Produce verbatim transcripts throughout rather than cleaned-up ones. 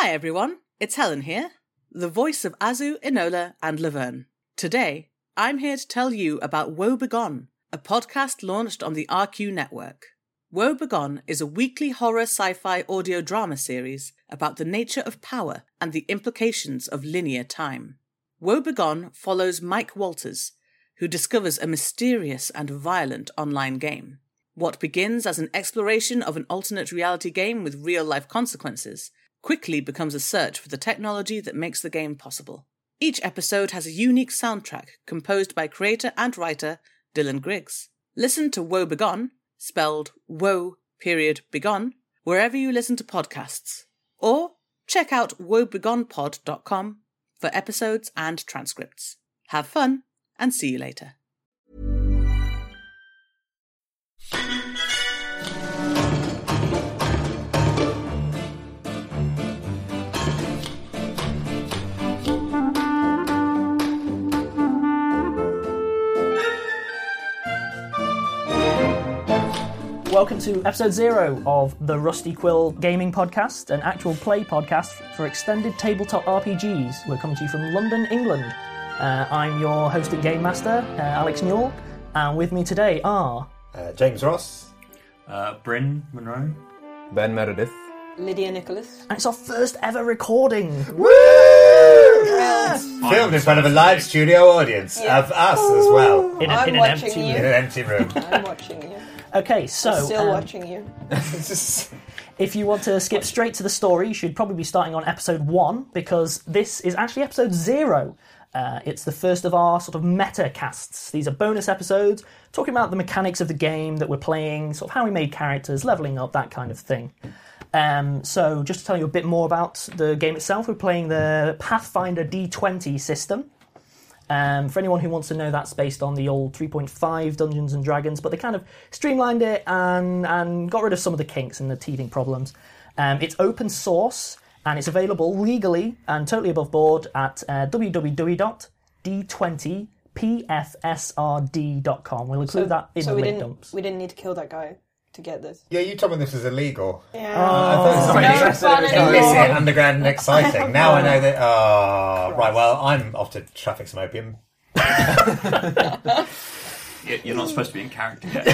Hi everyone, it's Helen here, the voice of Azu, Enola and Laverne. Today, I'm here to tell you about Woe Begone, a podcast launched on the R Q network. Woe Begone is a weekly horror sci-fi audio drama series about the nature of power and the implications of linear time. Woe Begone follows Mike Walters, who discovers a mysterious and violent online game. What begins as an exploration of an alternate reality game with real-life consequences quickly becomes a search for the technology that makes the game possible. Each episode has a unique soundtrack composed by creator and writer Dylan Griggs. Listen to Woe Begone, spelled Woe period Begone, wherever you listen to podcasts. Or check out woe begone pod dot com for episodes and transcripts. Have fun, and see you later. Welcome to episode zero of the Rusty Quill Gaming Podcast, an actual play podcast for extended tabletop R P Gs. We're coming to you from London, England. Uh, I'm your host and game master, uh, Alex Newell, and with me today are... Uh, James Ross. Uh, Bryn Monroe. Ben Meredith. Lydia Nicholas. And it's our first ever recording. Woo! Yeah. Filmed in front of a live studio audience Yeah. of us as well. In, a, I'm in an watching empty you. In room. an empty room. I'm watching you. Okay, so... I'm still um, watching you. If you want to skip straight to the story, you should probably be starting on episode one, because this is actually episode zero. Uh, it's the first of our sort of meta casts. These are bonus episodes talking about the mechanics of the game that we're playing, sort of how we made characters, leveling up, that kind of thing. Um, so just to tell you a bit more about the game itself, we're playing the Pathfinder D twenty system. Um, for anyone who wants to know, that's based on the old three point five Dungeons and Dragons, but they kind of streamlined it and, and got rid of some of the kinks and the teething problems. Um, it's open source, and it's available legally and totally above board at uh, w w w dot d twenty p f s r d dot com. We'll include So, that in so the we link didn't, dumps. we didn't need to kill that guy to get this. Yeah, you told me this was illegal. Yeah. I thought it was no something fun illicit, anymore. underground and exciting. Now I know that... Oh, right, well, I'm off to traffic some opium. You're not supposed to be in character yet.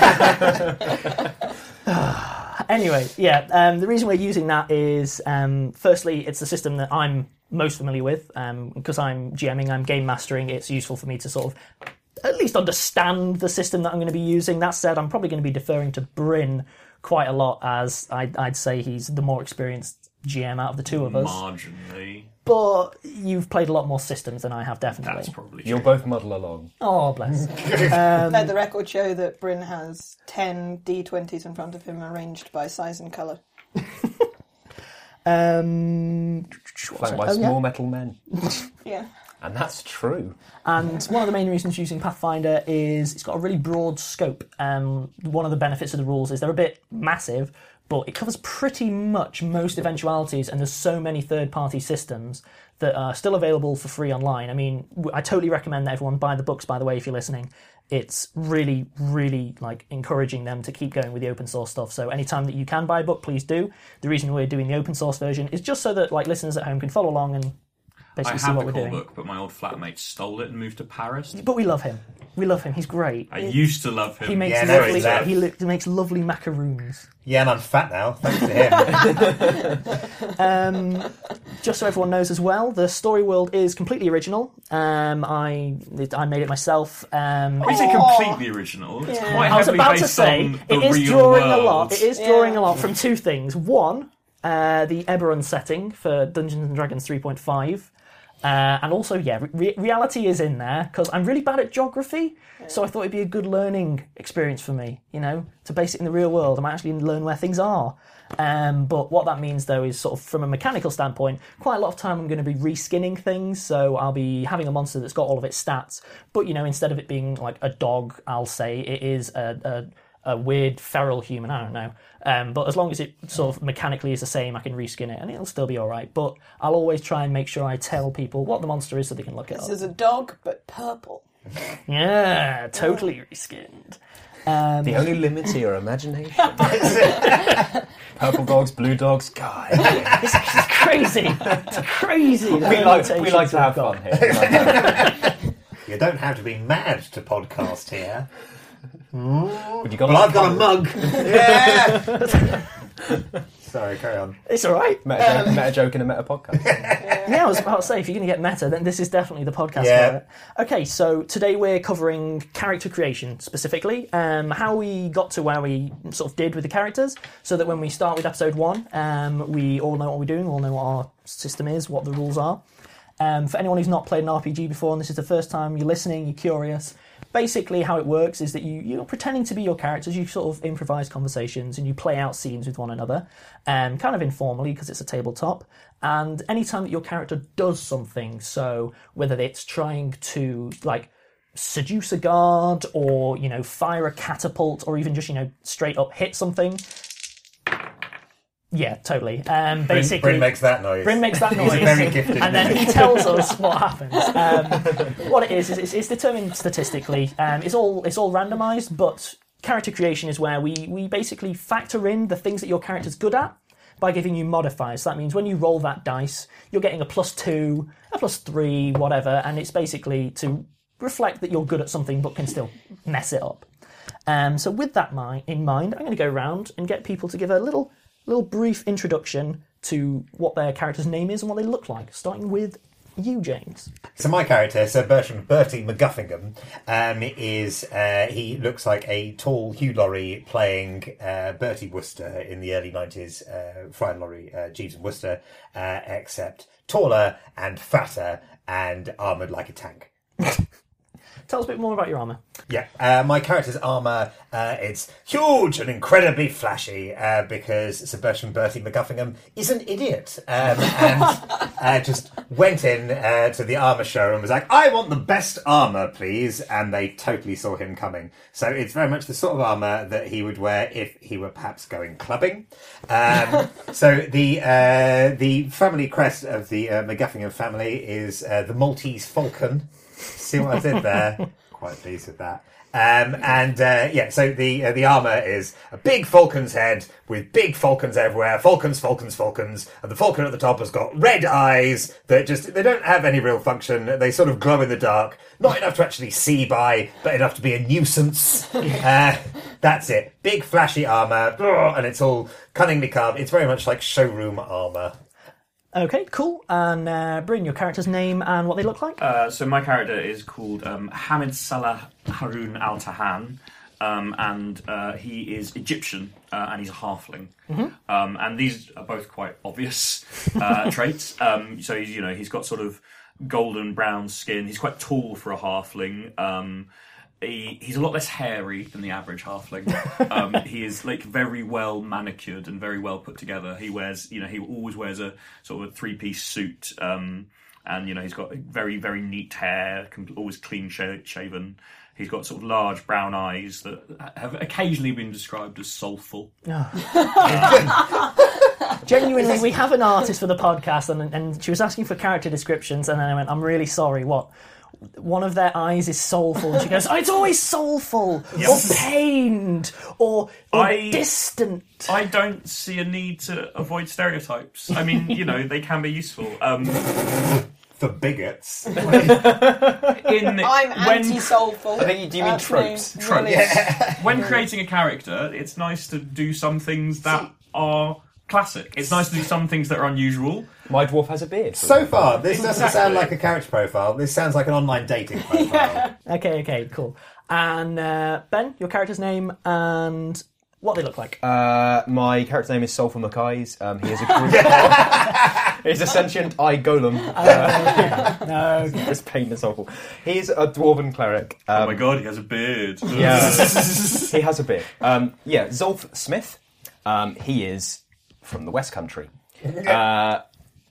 Anyway, yeah, um, the reason we're using that is, um, firstly, it's the system that I'm most familiar with. Um, because I'm GMing, I'm game mastering, it's useful for me to sort of at least understand the system that I'm going to be using. That said, I'm probably going to be deferring to Bryn quite a lot, as I'd, I'd say he's the more experienced G M out of the two of us. Marginally. But you've played a lot more systems than I have, definitely. That's probably true. You'll both muddle along. Oh, bless. Let the record show that Bryn has ten D twenties in front of him arranged by size and colour. um, Flanked by oh, small yeah. metal men. Yeah. And that's true. And one of the main reasons using Pathfinder is it's got a really broad scope. Um, one of the benefits of the rules is they're a bit massive, but it covers pretty much most eventualities, and there's so many third-party systems that are still available for free online. I mean, I totally recommend that everyone buy the books, by the way, if you're listening. It's really, really like encouraging them to keep going with the open source stuff. So anytime that you can buy a book, please do. The reason we're doing the open source version is just so that like listeners at home can follow along and basically I see have what the we're core doing. book, but my old flatmate stole it and moved to Paris. But we love him. We love him. He's great. I used to love him. He makes Yeah, no, lovely. he's left. He, li- he makes lovely macaroons. Yeah, and I'm fat now, thanks to him. Um, just so everyone knows as well, the story world is completely original. Um, I it, I made it myself. Um, Is it completely original? It's Yeah. quite I was heavily about to based say on the it is real drawing world. a lot. It is drawing Yeah. a lot from two things. One, uh, the Eberron setting for Dungeons and Dragons three point five. Uh, and also, yeah, re- reality is in there, because I'm really bad at geography, so I thought it'd be a good learning experience for me, you know, to base it in the real world. I might actually learn where things are. Um, but what that means, though, is sort of from a mechanical standpoint, quite a lot of time I'm going to be reskinning things, so I'll be having a monster that's got all of its stats, but, you know, instead of it being like a dog, I'll say it is a... a a weird feral human, I don't know. Um, but as long as it sort of mechanically is the same, I can reskin it and it'll still be alright. But I'll always try and make sure I tell people what the monster is so they can look it This up. is a dog, but purple. Yeah, totally reskinned. Um, The only limit to your imagination. Purple dogs, blue dogs, God. it's, it's crazy. crazy. It's crazy. the We like we limitations like to we've have got. fun here. You don't have to be mad to podcast here. Would you go Well, I've got a mug. Yeah. Sorry, carry on. It's all right. Meta, joke, meta joke in a meta podcast. Yeah, I was about to say, if you're going to get meta, then this is definitely the podcast Yeah. for it. Okay, so today we're covering character creation specifically, um, how we got to where we sort of did with the characters, so that when we start with episode one, um, we all know what we're doing, all know what our system is, what the rules are. Um, for anyone who's not played an R P G before, and this is the first time you're listening, you're curious, basically how it works is that you, you're pretending to be your characters, you sort of improvise conversations and you play out scenes with one another, um, kind of informally because it's a tabletop, and anytime that your character does something, so whether it's trying to like seduce a guard or, you know, fire a catapult or even just, you know, straight up hit something. Yeah, totally. Um, basically, Bryn makes that noise. Bryn makes that noise, He's a very gifted and then he tells us what happens. Um, what it is is it's, it's determined statistically. Um, it's all it's all randomised, but character creation is where we we basically factor in the things that your character's good at by giving you modifiers. So that means when you roll that dice, you're getting a plus two, a plus three, whatever, and it's basically to reflect that you're good at something but can still mess it up. Um, so with that mi- in mind, I'm going to go around and get people to give a little. little brief introduction to what their character's name is and what they look like, starting with you, James. So my character, Sir Bertram Bertie McGuffingham, um, is uh, he looks like a tall Hugh Laurie playing uh, Bertie Wooster in the early nineties, uh, Friar Laurie, uh, Jeeves and Wooster, uh, except taller and fatter and armoured like a tank. Tell us a bit more about your armour. Yeah, uh, my character's armour, uh, it's huge and incredibly flashy uh, because Sir Bertram Bertie McGuffingham is an idiot um, and uh, just went in uh, to the armour show and was like, I want the best armour, please, and they totally saw him coming. So it's very much the sort of armour that he would wear if he were perhaps going clubbing. Um, so the uh, the family crest of the uh, McGuffingham family is uh, the Maltese Falcon. See what I did there? Quite pleased with that. Um, and uh, yeah, so the uh, the armour is a big falcon's head with big falcons everywhere. Falcons, falcons, falcons. And the falcon at the top has got red eyes that just, they don't have any real function. They sort of glow in the dark. Not enough to actually see by, but enough to be a nuisance. Uh, that's it. Big flashy armour. And it's all cunningly carved. It's very much like showroom armour. Okay, cool. And uh, Bryn, your character's name and what they look like? Uh, so my character is called um, Hamid Salah Haroun Al Tahan, um, and uh, he is Egyptian, uh, and he's a halfling. Mm-hmm. Um, and these are both quite obvious uh, traits. Um, so he's, you know, he's got sort of golden brown skin. He's quite tall for a halfling. Um, He, he's a lot less hairy than the average halfling. Um, he is like very well manicured and very well put together. He wears, you know, he always wears a sort of a three-piece suit, um, and you know he's got very, very neat hair, com- always clean sh- shaven. He's got sort of large brown eyes that have occasionally been described as soulful. Genuinely, we have an artist for the podcast, and, and she was asking for character descriptions, and then I went, I'm really sorry, what? One of their eyes is soulful, and she goes, oh, it's always soulful, Yes. or pained, or, or I- distant. I don't see a need to avoid stereotypes. I mean, you know, they can be useful. Um, For bigots. in I'm when, anti-soulful. I think you- do you mean That's tropes? me, Tropes. really. when creating a character, it's nice to do some things that are classic. It's nice to do some things that are unusual. My dwarf has a beard. for So example. far, this doesn't Exactly. sound like a character profile. This sounds like an online dating profile. Okay, okay, cool. And uh, Ben, your character's name and what they look like. Uh, my character's name is Sulphur Mackayes. Um, he is a group. He's a sentient eye golem. Uh, No. it's pain and soulful. He's a dwarven cleric. Um, Oh my god, he has a beard. Yeah, he has a beard. Um, yeah, Zolf Smith. Um, he is from the West Country. Uh,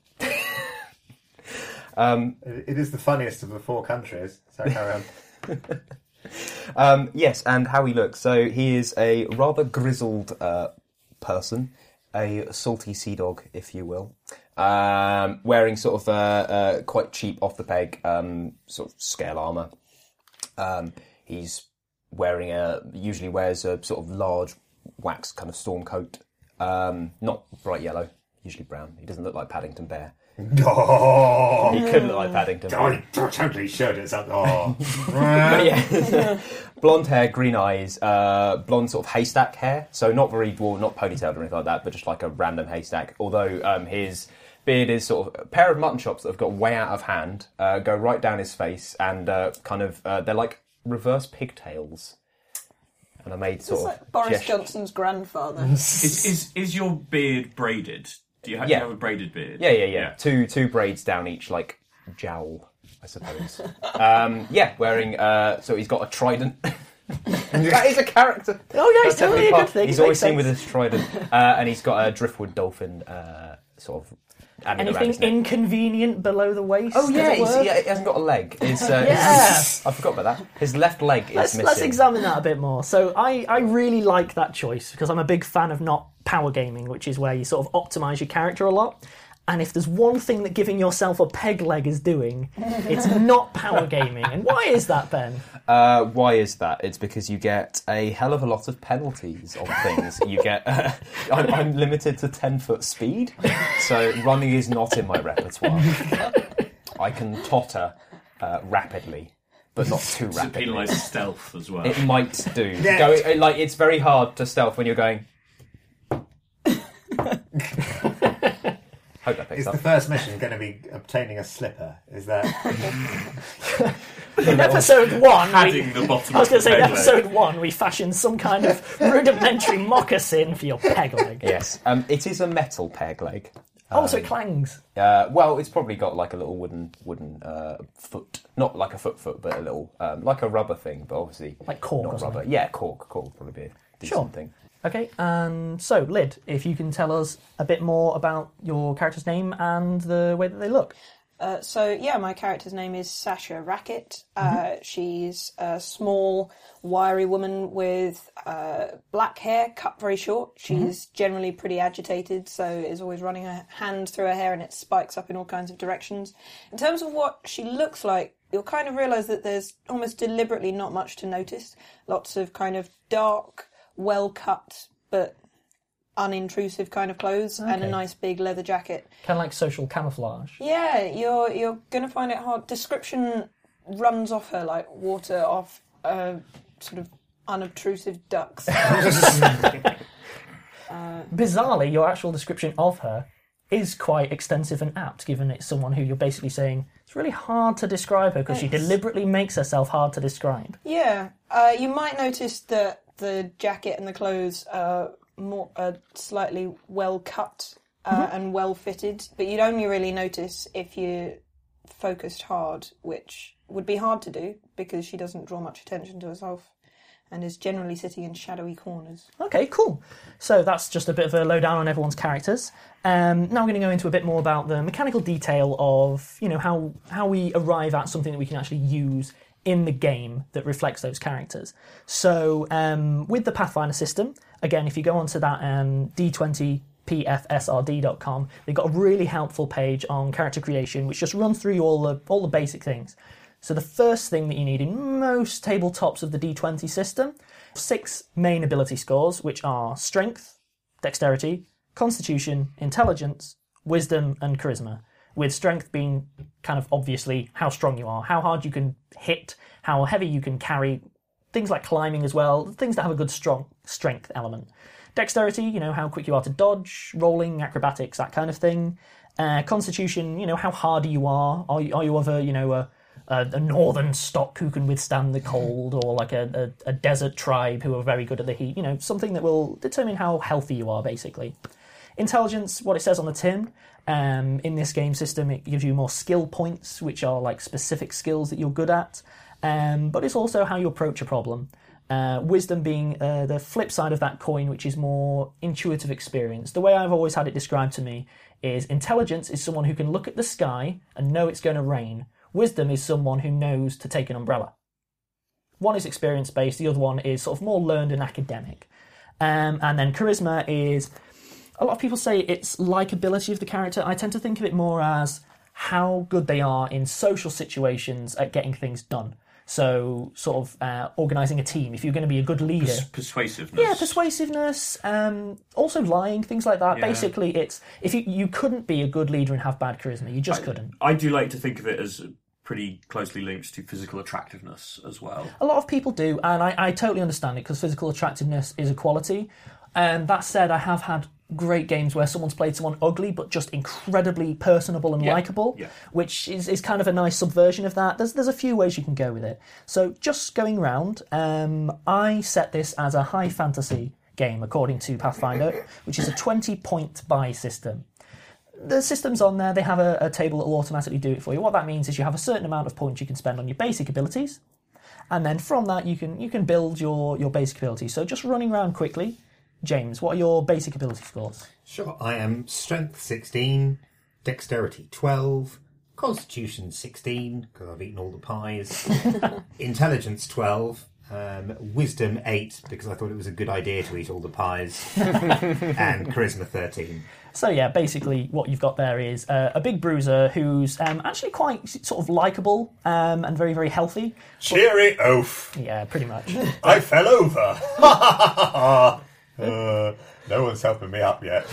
um, It is the funniest of the four countries. So carry on. um, yes, and how he looks. So he is a rather grizzled uh, person, a salty sea dog, if you will, um, wearing sort of uh, uh, quite cheap, off the peg um, sort of scale armour. Um, he's wearing a usually wears a sort of large wax kind of storm coat, um, not bright yellow. usually brown. He doesn't look like Paddington Bear. Oh, He could look like Paddington Bear. I totally should. It's up. Oh. But yeah, blonde hair, green eyes, uh, blonde sort of haystack hair. So not very, well, not ponytailed or anything like that, but just like a random haystack. Although um, his beard is sort of a pair of mutton chops that have got way out of hand, uh, go right down his face, and uh, kind of uh, they're like reverse pigtails. And I made sort It's of like Boris gesture- Johnson's grandfather. Is, is is your beard braided? Do you have, do Yeah. you have a braided beard? Yeah, yeah, yeah. Two two braids down each, like jowl, I suppose. um, yeah, wearing. Uh, so he's got a trident. That is a character. Oh yeah, That's it's totally a definitely good part- thing. He's It always makes seen with sense. his trident, uh, and he's got a driftwood dolphin uh, sort of. hanging around Anything his neck. inconvenient below the waist? Oh yeah, as it he's, were? yeah, he hasn't got a leg. His, uh, Yeah. his- I forgot about that. His left leg is Let's, missing. let's examine that a bit more. So I, I really like that choice because I'm a big fan of not power gaming, which is where you sort of optimise your character a lot. And if there's one thing that giving yourself a peg leg is doing, it's not power gaming. And why is that, Ben? Uh, why is that? It's because you get a hell of a lot of penalties on things. You get. Uh, I'm, I'm limited to ten foot speed, so running is not in my repertoire. I can totter uh, rapidly, but not too Does it rapidly. penalise stealth as well? It might do. Yeah. Go, like it's very hard to stealth when you're going. Hope that picks Is up. the first mission going to be obtaining a slipper? Is that? In episode one, we, Padding the bottom I was of going to the say, in peg leg. episode one, we fashioned some kind of rudimentary moccasin for your peg leg. Yes, um, it is a metal peg leg. Oh, so it clangs. Uh, well, it's probably got like a little wooden wooden uh, foot, not like a foot foot, but a little um, like a rubber thing, but obviously Like cork or not something. rubber. Yeah, cork, cork would probably be a decent Sure. thing. Okay, um, so Lyd, if you can tell us a bit more about your character's name and the way that they look. Uh, so yeah, my character's name is Sasha Rackett. Uh, she's a small, wiry woman with uh, black hair, cut very short. She's generally pretty agitated, so is always running her hand through her hair and it spikes up in all kinds of directions. In terms of what she looks like, you'll kind of realise that there's almost deliberately not much to notice. Lots of kind of dark, well-cut, but unintrusive kind of clothes, and a Okay. nice big leather jacket. Kind of like social camouflage. Yeah, you're you're gonna find it hard. Description runs off her like water off uh, sort of unobtrusive ducks. Bizarrely, your actual description of her is quite extensive and apt, given it's someone who you're basically saying it's really hard to describe her because she Thanks. deliberately makes herself hard to describe. Yeah, uh, you might notice that the jacket and the clothes are more uh, slightly well cut uh, and well fitted, but you'd only really notice if you focused hard, which would be hard to do because she doesn't draw much attention to herself and is generally sitting in shadowy corners. Okay, cool. So that's just a bit of a lowdown on everyone's characters. Um, now I'm going to go into a bit more about the mechanical detail of, you know, how how we arrive at something that we can actually use in the game that reflects those characters. So um, with the Pathfinder system, again, if you go onto that um, D twenty P F S R D dot com, they've got a really helpful page on character creation, which just runs through all the all the basic things. So the first thing that you need in most tabletops of the D twenty system, six main ability scores, which are Strength, Dexterity, Constitution, Intelligence, Wisdom, and Charisma. With Strength being kind of obviously how strong you are, how hard you can hit, how heavy you can carry, things like climbing as well, things that have a good strong strength element. Dexterity, you know, how quick you are to dodge, rolling, acrobatics, that kind of thing. Uh, Constitution, you know, how hardy you are. Are you, are you of a, you know, a, a, a northern stock who can withstand the cold, or like a, a, a desert tribe who are very good at the heat? You know, something that will determine how healthy you are, basically. Intelligence, what it says on the tin. Um, in this game system, it gives you more skill points, which are like specific skills that you're good at. Um, but it's also how you approach a problem. Uh, wisdom being uh, the flip side of that coin, which is more intuitive experience. The way I've always had it described to me is intelligence is someone who can look at the sky and know it's going to rain. Wisdom is someone who knows to take an umbrella. One is experience-based, the other one is sort of more learned and academic. Um, and then charisma is... A lot of people say it's likability of the character. I tend to think of it more as how good they are in social situations at getting things done. So, sort of uh, organising a team. If you're going to be a good leader, Pers- persuasiveness. yeah, persuasiveness. Um, also lying, things like that. Yeah. Basically, it's if you you couldn't be a good leader and have bad charisma, you just I, couldn't. I do like to think of it as pretty closely linked to physical attractiveness as well. A lot of people do, and I, I totally understand it because physical attractiveness is a quality. Um, that said, I have had great games where someone's played someone ugly but just incredibly personable and Yeah, likeable, yeah. which is, is kind of a nice subversion of that. There's there's a few ways you can go with it. So just going round, um, I set this as a high fantasy game according to Pathfinder, which is a twenty point buy system. The system's on there, they have a, a table that will automatically do it for you. What that means is you have a certain amount of points you can spend on your basic abilities, and then from that you can you can build your, your basic abilities. So just running around quickly, James, what are your basic ability scores? Sure, I am Strength sixteen, Dexterity twelve, Constitution sixteen, because I've eaten all the pies, Intelligence twelve, um, Wisdom eight, because I thought it was a good idea to eat all the pies, and Charisma thirteen. So yeah, basically what you've got there is uh, a big bruiser who's um, actually quite sort of likeable um, and very, very healthy. Cheery oaf! Yeah, pretty much. I fell over! uh, no one's helping me up yet.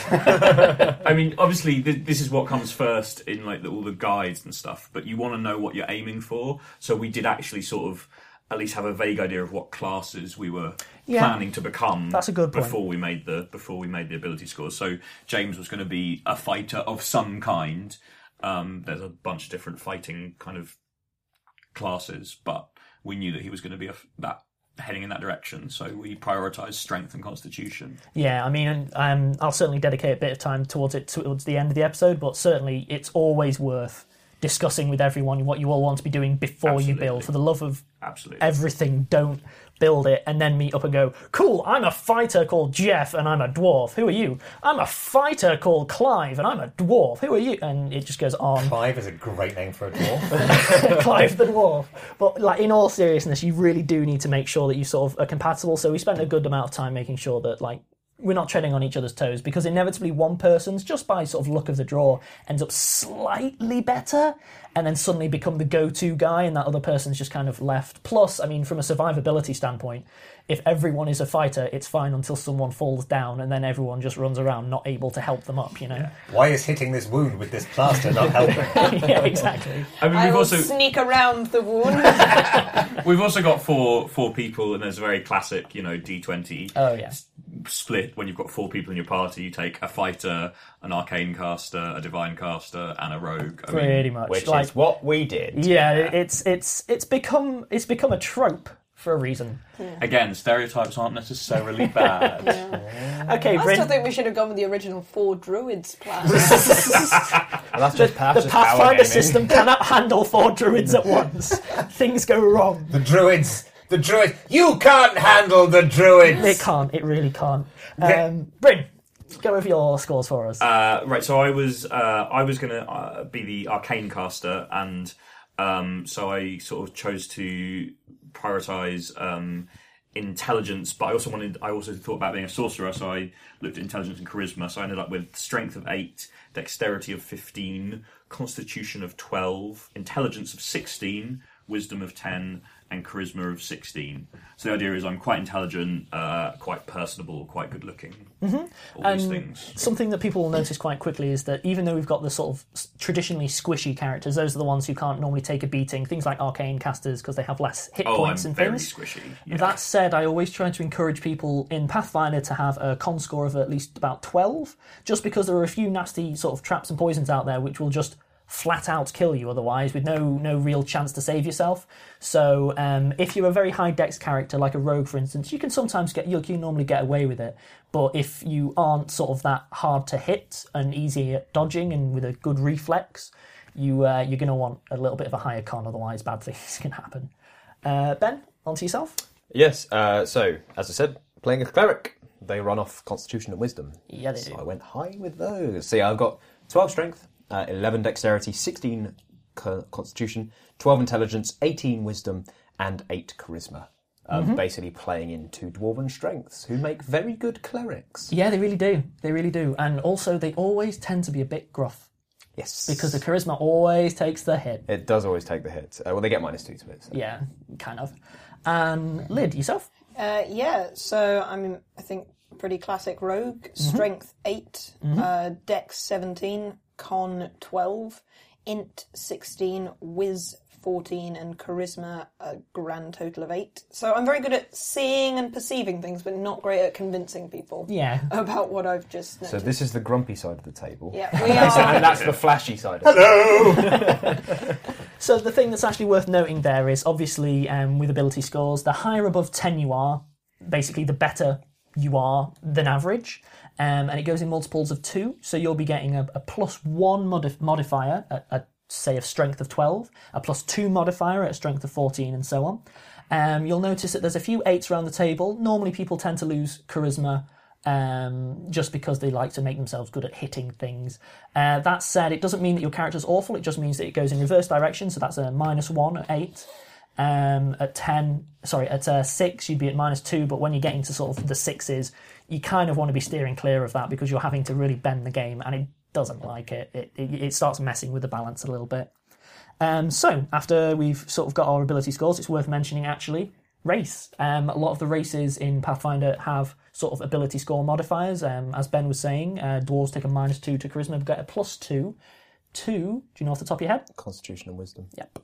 I mean, obviously, th- this is what comes first in like the, all the guides and stuff. But you want to know what you're aiming for. So we did actually sort of at least have a vague idea of what classes we were Yeah. planning to become. That's a good point. Before we made the before we made the ability scores. So James was going to be a fighter of some kind. Um, there's a bunch of different fighting kind of classes, but we knew that he was going to be a, that. heading in that direction, so we prioritised strength and constitution. Yeah, I mean, um, I'll certainly dedicate a bit of time towards it towards the end of the episode, but certainly it's always worth discussing with everyone what you all want to be doing before Absolutely. you build. For the love of Absolutely. everything, don't build it and then meet up and go, cool, I'm a fighter called Jeff and I'm a dwarf. Who are you? I'm a fighter called Clive and I'm a dwarf. Who are you? And it just goes on. Clive is a great name for a dwarf. Clive the dwarf. But like in all seriousness, you really do need to make sure that you sort of are compatible. So we spent a good amount of time making sure that like we're not treading on each other's toes, because inevitably one person's, just by sort of luck of the draw, ends up slightly better and then suddenly become the go-to guy, and that other person's just kind of left. Plus, I mean, from a survivability standpoint, if everyone is a fighter, it's fine until someone falls down and then everyone just runs around not able to help them up, you know? Why is hitting this wound with this plaster not helping? Yeah, exactly. I mean, I we've will also sneak around the wound. we've also got four four people, and there's a very classic, you know, D twenty Oh, yeah. split. When you've got four people in your party, you take a fighter, an arcane caster, a divine caster, and a rogue. I mean, Pretty much. Which like, is what we did. yeah, it's it's it's become it's become a trope for a reason. again, stereotypes aren't necessarily bad. Okay, I Bryn. still think we should have gone with the original four druids plan. And that's just, that's The just power Pathfinder gaming. system cannot handle four druids at once. Things go wrong. The druids! The druids! You can't handle the druids! It can't. It really can't. Um, Bryn, go with your scores for us. Uh, right, so I was uh, I was going to uh, be the arcane caster, and um, so I sort of chose to prioritise um, intelligence, but I also wanted I also thought about being a sorcerer, so I looked at intelligence and charisma. So I ended up with strength of eight, dexterity of fifteen, constitution of twelve, intelligence of sixteen, wisdom of ten, and charisma of sixteen. So the idea is I'm quite intelligent, uh, quite personable, quite good looking. Mm-hmm. All these And things. something that people will notice quite quickly is that even though we've got the sort of s- traditionally squishy characters, those are the ones who can't normally take a beating, things like arcane casters, because they have less hit Oh, points I'm and very things. squishy. Yeah. That said, I always try to encourage people in Pathfinder to have a con score of at least about twelve, just because there are a few nasty sort of traps and poisons out there which will just flat out kill you otherwise, with no no real chance to save yourself. So um, if you're a very high dex character, like a rogue for instance, you can sometimes get you can normally get away with it. But if you aren't sort of that hard to hit and easy at dodging and with a good reflex, you uh, you're going to want a little bit of a higher con, otherwise bad things can happen. Uh, Ben, on to yourself. Yes, uh, so, as I said, playing a cleric, they run off Constitution and Wisdom. Yeah, they so do. I went high with those. So yeah, I've got twelve Strength, uh, eleven Dexterity, sixteen co- Constitution, twelve Intelligence, eighteen Wisdom, and eight Charisma. Um, Mm-hmm. Basically playing into Dwarven strengths, who make very good clerics. Yeah, they really do. They really do. And also, they always tend to be a bit gruff. Yes. Because the charisma always takes the hit. It does always take the hit. Uh, well, they get minus two to it. So. Yeah, kind of. And Lyd, yourself? Uh, yeah, so I'm, I think, pretty classic rogue. Mm-hmm. Strength eight, mm-hmm. uh, Dex seventeen, Con twelve, Int sixteen, Wiz fourteen, and Charisma a grand total of eight. So I'm very good at seeing and perceiving things, but not great at convincing people Yeah. about what I've just noticed. So this is the grumpy side of the table. Yeah, we are. And that's the flashy side of it. Hello! So the thing that's actually worth noting there is, obviously, um, with ability scores, the higher above ten you are, basically the better you are than average. Um, and it goes in multiples of two, so you'll be getting a, a plus one modif- modifier at, at, say, a strength of twelve, a plus two modifier at a strength of fourteen, and so on. Um, you'll notice that there's a few eights around the table. Normally people tend to lose charisma um, just because they like to make themselves good at hitting things. Uh, that said, it doesn't mean that your character's awful, it just means that it goes in reverse direction, so that's a minus one at eight. Um, at ten, sorry, at uh, six, you'd be at minus two, but when you're getting to sort of the sixes, you kind of want to be steering clear of that because you're having to really bend the game, and it doesn't like it. It, it, it starts messing with the balance a little bit. Um, so, after we've sort of got our ability scores, it's worth mentioning, actually, race. Um, a lot of the races in Pathfinder have sort of ability score modifiers. Um, as Ben was saying, uh, dwarves take a minus two to charisma, but get a plus two. Two, do you know off the top of your head? Constitution and wisdom. Yep.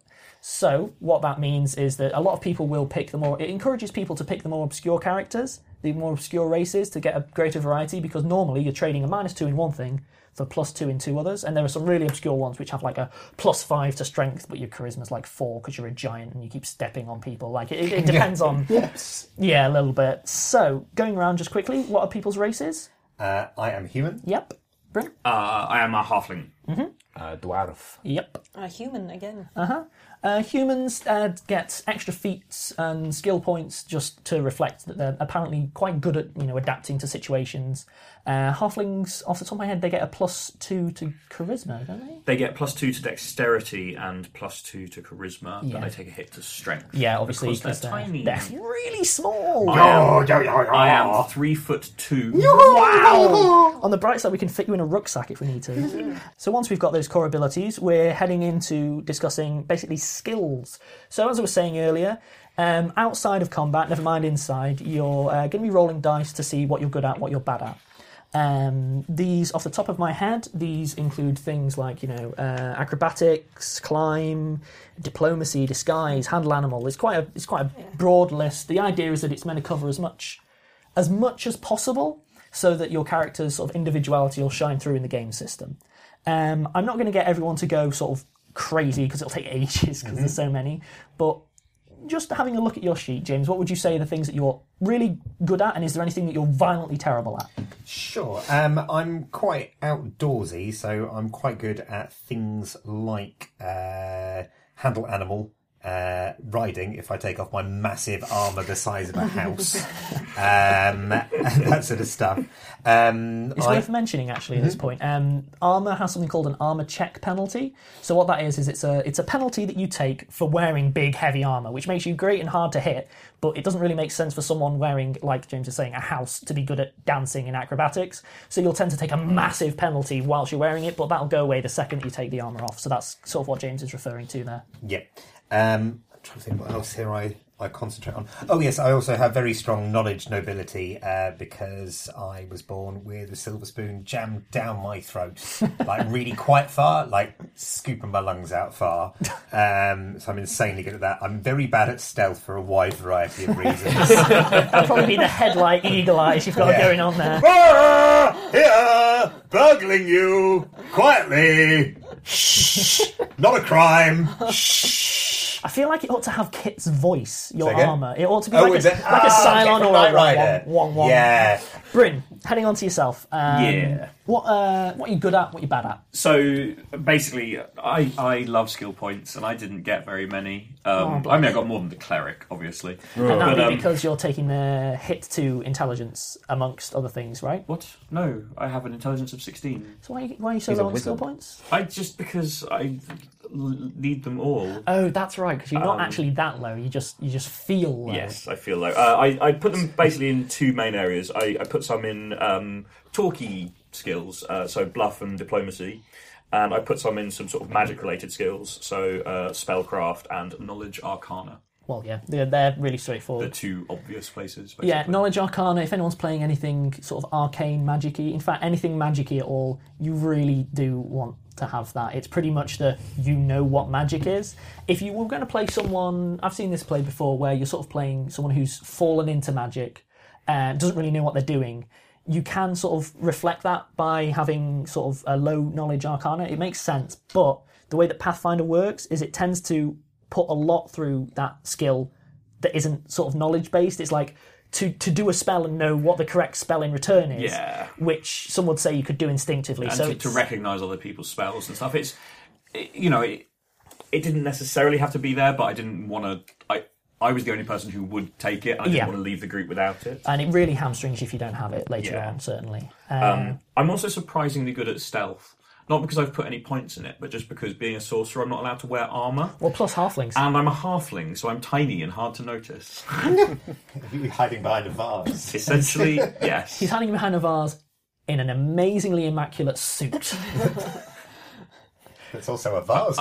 So what that means is that a lot of people will pick the more... It encourages people to pick the more obscure characters, the more obscure races, to get a greater variety, because normally you're trading a minus two in one thing for plus two in two others, and there are some really obscure ones which have like a plus five to strength, but your charisma's like four because you're a giant and you keep stepping on people. Like it, it depends on... Yes. Yeah, a little bit. So, going around just quickly, what are people's races? Uh, I am human. Yep. Bryn? Uh, I am a halfling. Uh, dwarf. Yep. A human again. Uh-huh. Uh, humans uh, get extra feats and skill points just to reflect that they're apparently quite good at, you know, adapting to situations. Uh, halflings, off the top of my head, they get a plus two to charisma, don't they? They get plus two to dexterity and plus two to charisma, Yeah. but they take a hit to strength. Yeah, obviously, because they're, they're, tiny. they're really small. I am, Oh, yeah, yeah, yeah. I am three foot two. Wow! On the bright side, we can fit you in a rucksack if we need to. So once we've got those core abilities, we're heading into discussing basically skills. So as I was saying earlier, um, outside of combat, never mind inside, you're uh, going to be rolling dice to see what you're good at, what you're bad at. Um, these, off the top of my head, these include things like, you know, uh, acrobatics, climb, diplomacy, disguise, handle animal. It's quite a it's quite a broad list. The idea is that it's meant to cover as much as much as possible, so that your character's sort of individuality will shine through in the game system. Um, I'm not going to get everyone to go sort of crazy because it'll take ages because there's so many, but just having a look at your sheet, James, what would you say are the things that you're really good at, and is there anything that you're violently terrible at? Sure. Um, I'm quite outdoorsy, so I'm quite good at things like uh, handle animal, uh, riding, if I take off my massive armour the size of a house, um, and that sort of stuff. Um, It's I- worth mentioning, actually, at this point. Um, armour has something called an armour check penalty. So what that is is it's a it's a penalty that you take for wearing big, heavy armour, which makes you great and hard to hit. But it doesn't really make sense for someone wearing, like James is saying, a house to be good at dancing and acrobatics. So you'll tend to take a massive penalty whilst you're wearing it, but that'll go away the second that you take the armour off. So that's sort of what James is referring to there. Yeah. Um, I'm trying to think what else here I, I concentrate on. Oh, yes, I also have very strong knowledge nobility uh, because I was born with a silver spoon jammed down my throat, like really quite far, like scooping my lungs out far. Um, so I'm insanely good at that. I'm very bad at stealth for a wide variety of reasons. That'll probably be the headlight eagle eyes you've got Yeah. going on there. Ah, here, burgling you quietly. Shh, not a crime. I feel like it ought to have Kit's voice, your Say again? armour. It ought to be Oh, like, is a, it? like a Ah, Cylon Kit or Knight a Rider. Wong Wong. Yeah. Bryn, heading on to yourself. Um, Yeah. What uh, what are you good at, what are you bad at? So basically, I, I love skill points, and I didn't get very many. Um, Oh, I mean, I got more than the cleric, obviously. And that'd But, be um, because you're taking the hit to intelligence, amongst other things, right? What? No, I have an intelligence of sixteen. So why, why are you so He's a low on skill wizard. points? I just because I l- need them all. Oh, that's right, because you're not Um, actually that low. You just you just feel low. Yes, I feel like uh, I I put them basically in two main areas. I, I put some in um, talky skills, uh, so bluff and diplomacy, and I put some in some sort of magic-related skills, so uh, spellcraft and knowledge arcana, Well, yeah, they're, they're really the straightforward. two obvious places. Basically. Yeah, knowledge arcana. If anyone's playing anything sort of arcane, magic-y, in fact, anything magic-y at all, you really do want to have that. It's pretty much the you know what magic is. If you were going to play someone, I've seen this play before, where you're sort of playing someone who's fallen into magic and doesn't really know what they're doing. You can sort of reflect that by having sort of a low knowledge arcana. It makes sense, but the way that Pathfinder works is it tends to put a lot through that skill that isn't sort of knowledge based. It's like to to do a spell and know what the correct spell in return is, Yeah. which some would say you could do instinctively. and so to, it's, to recognise other people's spells and stuff. It's, it, you know, it, it didn't necessarily have to be there, but I didn't want to. I I was the only person who would take it. And I didn't Yeah. want to leave the group without it. and it really hamstrings you if you don't have it later Yeah. on. Certainly, um, Um, I'm also surprisingly good at stealth. Not because I've put any points in it, but just because being a sorcerer, I'm not allowed to wear armour. well, plus halflings. And I'm a halfling, so I'm tiny and hard to notice. You're hiding behind a vase. Essentially, yes. He's hiding behind a vase in an amazingly immaculate suit. It's also a vase.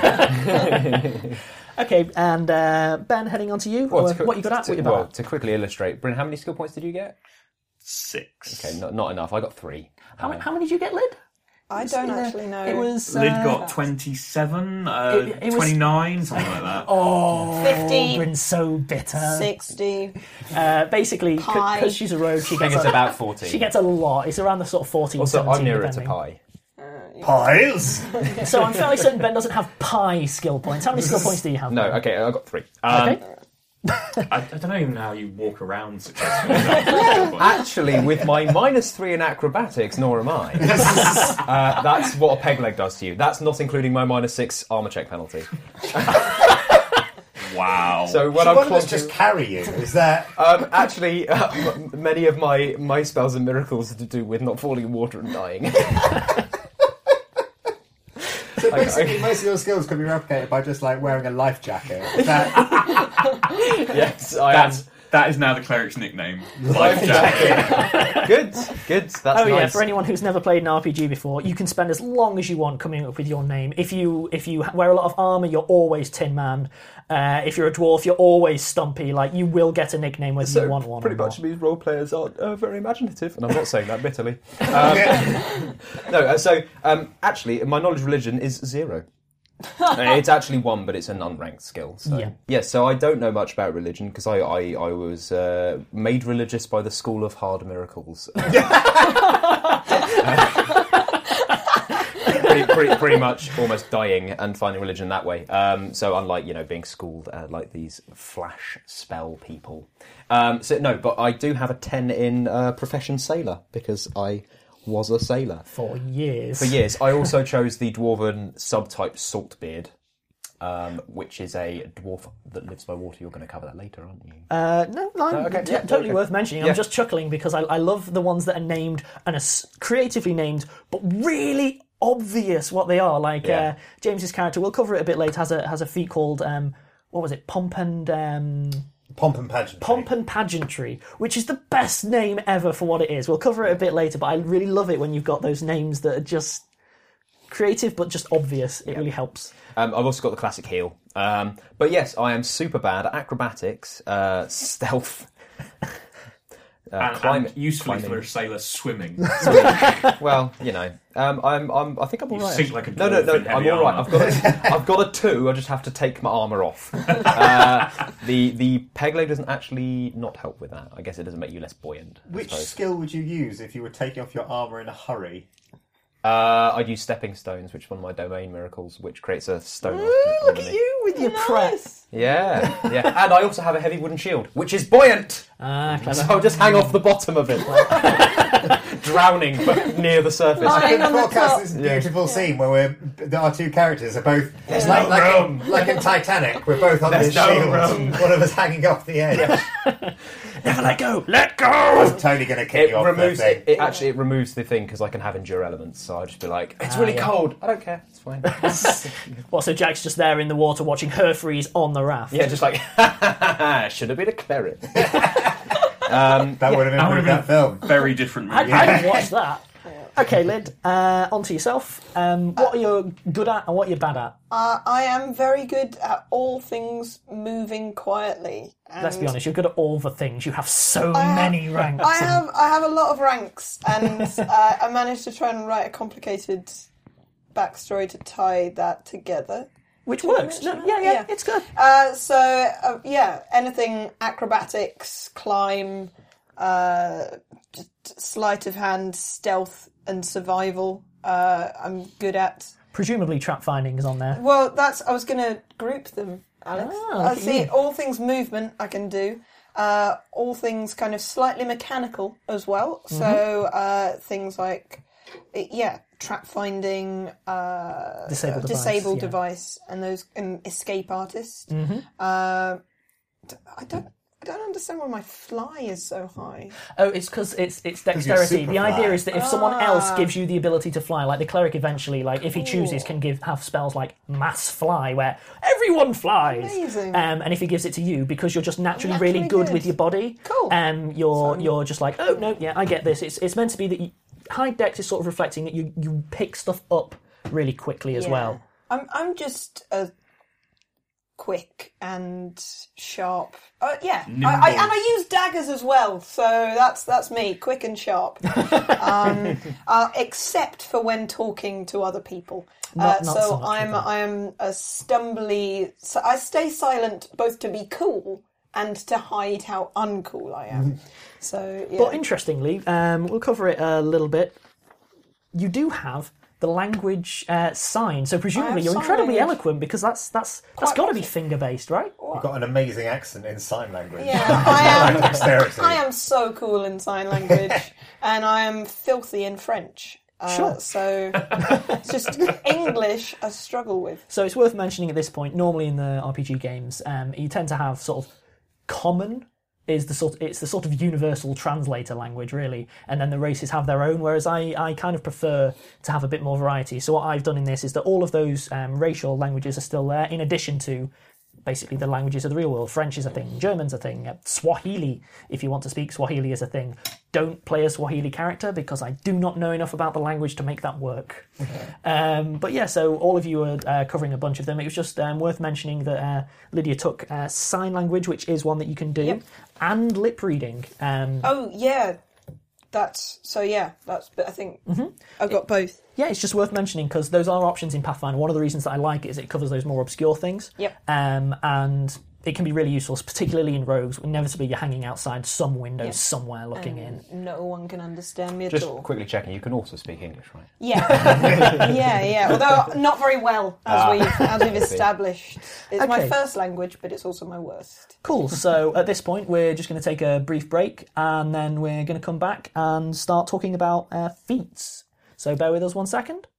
Okay, and uh, Ben, heading on to you. Well, Or to, what you got at? to, What you well, got? to quickly illustrate, Bryn, how many skill points did you get? Six. Okay, not, not enough. I got three. How, Uh, how many did you get, Lid? I don't actually know. It was uh, Lid got twenty-seven, uh, It- it was- twenty-nine, something like that. oh, fifty. Bryn's so bitter. sixty. Uh, basically, Pie. because she's a rogue, she I think gets it's a, about fourteen. she gets a lot. It's around the sort of fourteen. also, I'm seventeen, nearer to depending. pie. Piles! So I'm fairly certain Ben doesn't have pie skill points. How many skill points do you have? No, Ben? okay, I got three. Um, Okay. I, I don't even know how you walk around successfully. Actually, with my minus three in acrobatics, nor am I. uh, that's what a peg leg does to you. That's not including my minus six armor check penalty. Wow. So when So I'm why don't clogged, just carry you? Is that... um, actually, uh, m- many of my, my spells and miracles are to do with not falling in water and dying. So basically, most of your skills could be replicated by just like wearing a life jacket. Is that... Yes, I am. That's, that is now the cleric's nickname. Life jacket. Good, good. That's Oh nice. yeah, for anyone who's never played an R P G before, you can spend as long as you want coming up with your name. If you if you wear a lot of armor, you're always Tin Man. Uh, if you're a dwarf, you're always Stumpy. Like you will get a nickname whether So you want one. pretty or much not. means role players aren't uh, very imaginative, and I'm not saying that bitterly. Um, no, uh, so um, actually, my knowledge of religion is zero. Uh, it's actually one, but it's an unranked skill. So. Yeah. Yes, so I don't know much about religion because I, I, I was uh, made religious by the School of Hard Miracles. pretty, pretty, pretty much almost dying and finding religion that way. Um, so unlike, you know, being schooled uh, like these flash spell people. Um, so no, but I do have a ten in uh, profession sailor because I was a sailor. For years. For years. I also chose the dwarven subtype Saltbeard, um, which is a dwarf that lives by water. You're going to cover that later, aren't you? Uh, no, no, Oh, okay, t- yeah, totally okay. worth mentioning. Yeah. I'm just chuckling because I, I love the ones that are named and are s- creatively named, but really obvious what they are. Like Yeah. uh, James's character, we'll cover it a bit later, has a has a feat called um, what was it? Pomp and um, Pomp and pageantry. Pomp and Pageantry, which is the best name ever for what it is. We'll cover it a bit later, but I really love it when you've got those names that are just creative but just obvious. It really helps. Um, I've also got the classic heal. Um, but yes, I am super bad at acrobatics, uh, stealth, uh, And, climate, and usefully climbing. for a sailor, swimming. Well, you know, um, I'm, I'm, I think I'm all You right. sink actually. like a no, no, dwarf no, in I'm heavy all right. armour. I've got, a, I've got a two. I just have to take my armour off. Uh, the the peg leg doesn't actually not help with that. I guess it doesn't make you less buoyant. I Which suppose. skill would you use if you were taking off your armour in a hurry? Uh, I'd use stepping stones, which is one of my domain miracles, which creates a stone. Ooh, look at underneath. you with your prep. Yeah, yeah, and I also have a heavy wooden shield, which is buoyant. Ah, clever. So I'll just hang off the bottom of it, drowning but near the surface. Lying I can on the forecast top. this beautiful scene where we're our two characters are both like, no like, room. in, like in Titanic. We're both on There's this no shield. room. One of us hanging off the edge. Never let go. Let go. I'm totally going to kick It you off removes the thing. it, it. Actually, it removes the thing because I can have endure elements. So I just be like, it's Ah, really yeah. cold. I don't care. It's fine. Well, so Jack's just there in the water watching her freeze on the raft. Yeah, just like should have been a cleric. That would have That would improved have that film. Very different movie. I'd, I'd watch that. Okay, Lyd, uh, on to yourself. Um, what are you good at and what are you bad at? Uh, I am very good at all things moving quietly. And Let's be honest, you're good at all the things. You have so I have- many ranks. I have I have a lot of ranks, and uh, I managed to try and write a complicated backstory to tie that together. Which Did I works. mention No, that? yeah, yeah, it's good. Uh, so uh, yeah, anything acrobatics, climb, uh, just sleight of hand, stealth, and survival. Uh, I'm good at. Presumably trap finding is on there. Well, that's I was going to group them, Alex. Ah, I look at see. you. All things movement I can do. Uh, all things kind of slightly mechanical as well. Mm-hmm. So uh, things like, yeah, trap finding, uh, Disabled device, disabled yeah. device, and those and escape artist. Mm-hmm. Uh, I don't. I don't understand why my fly is so high. Oh, it's because it's it's you're dexterity. super The idea fly. is that if someone else Ah. gives you the ability to fly, like the cleric eventually, like if he chooses, Cool. can give have spells like mass fly, where everyone flies. Amazing. Um, and if he gives it to you, because you're just naturally, Naturally really good, good. with your body, Cool. um, you're you're just like, oh no, yeah, I get this. It's it's meant to be that you, high dex is sort of reflecting that you you pick stuff up really quickly as Yeah. well. I'm I'm just a quick and sharp. Uh, yeah, I, I, and I use daggers as well, so that's that's me, quick and sharp. um, uh, except for when talking to other people. Not- uh, not so so much I'm with that. I am a stumbly. So I stay silent both to be cool and to hide how uncool I am. So yeah. But interestingly, um, we'll cover it a little bit. You do have the language uh, sign, so presumably have you're sign incredibly language. eloquent because that's that's that's Quite got to be possible. finger based, right? You've got an amazing accent in sign language. Yeah, I am. Dexterity. I am so cool in sign language, and I am filthy in French. Uh, Sure. So it's just English I struggle with. So it's worth mentioning at this point. Normally in the R P G games, um, you tend to have sort of common is the sort it's the sort of universal translator language really, and then the races have their own. Whereas I, I kind of prefer to have a bit more variety. So what I've done in this is that all of those um, racial languages are still there, in addition to basically the languages of the real world. French is a thing, German's a thing, uh, Swahili, if you want to speak Swahili, is a thing. Don't play a Swahili character because I do not know enough about the language to make that work. Um, but yeah, so all of you are uh, covering a bunch of them. It was just um, worth mentioning that uh, Lydia took uh, sign language, which is one that you can do, Yep. and lip reading. Um, Oh yeah, that's so yeah. That's but I think I've got both. Yeah, it's just worth mentioning because those are options in Pathfinder. One of the reasons that I like it is it covers those more obscure things. Yep. Um, and it can be really useful, particularly in rogues. Inevitably, you're hanging outside some window Yeah. somewhere looking in. No one can understand me at Just all. quickly checking, you can also speak English, right? Yeah, yeah, yeah. Although not very well, as we've as we've established. It's my Okay. first language, but it's also my worst. Cool. So at this point, we're just going to take a brief break, and then we're going to come back and start talking about uh, feats. So bear with us one second.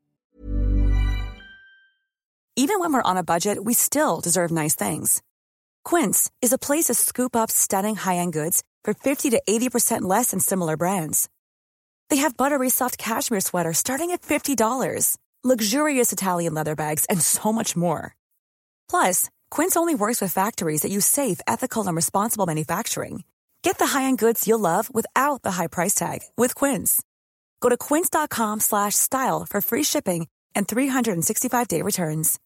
Even when we're on a budget, we still deserve nice things. Quince is a place to scoop up stunning high-end goods for fifty to eighty percent less than similar brands. They have buttery soft cashmere sweaters starting at fifty dollars, luxurious Italian leather bags, and so much more. Plus, Quince only works with factories that use safe, ethical, and responsible manufacturing. Get the high-end goods you'll love without the high price tag with Quince. Go to quince.com slash style for free shipping and three sixty-five day returns.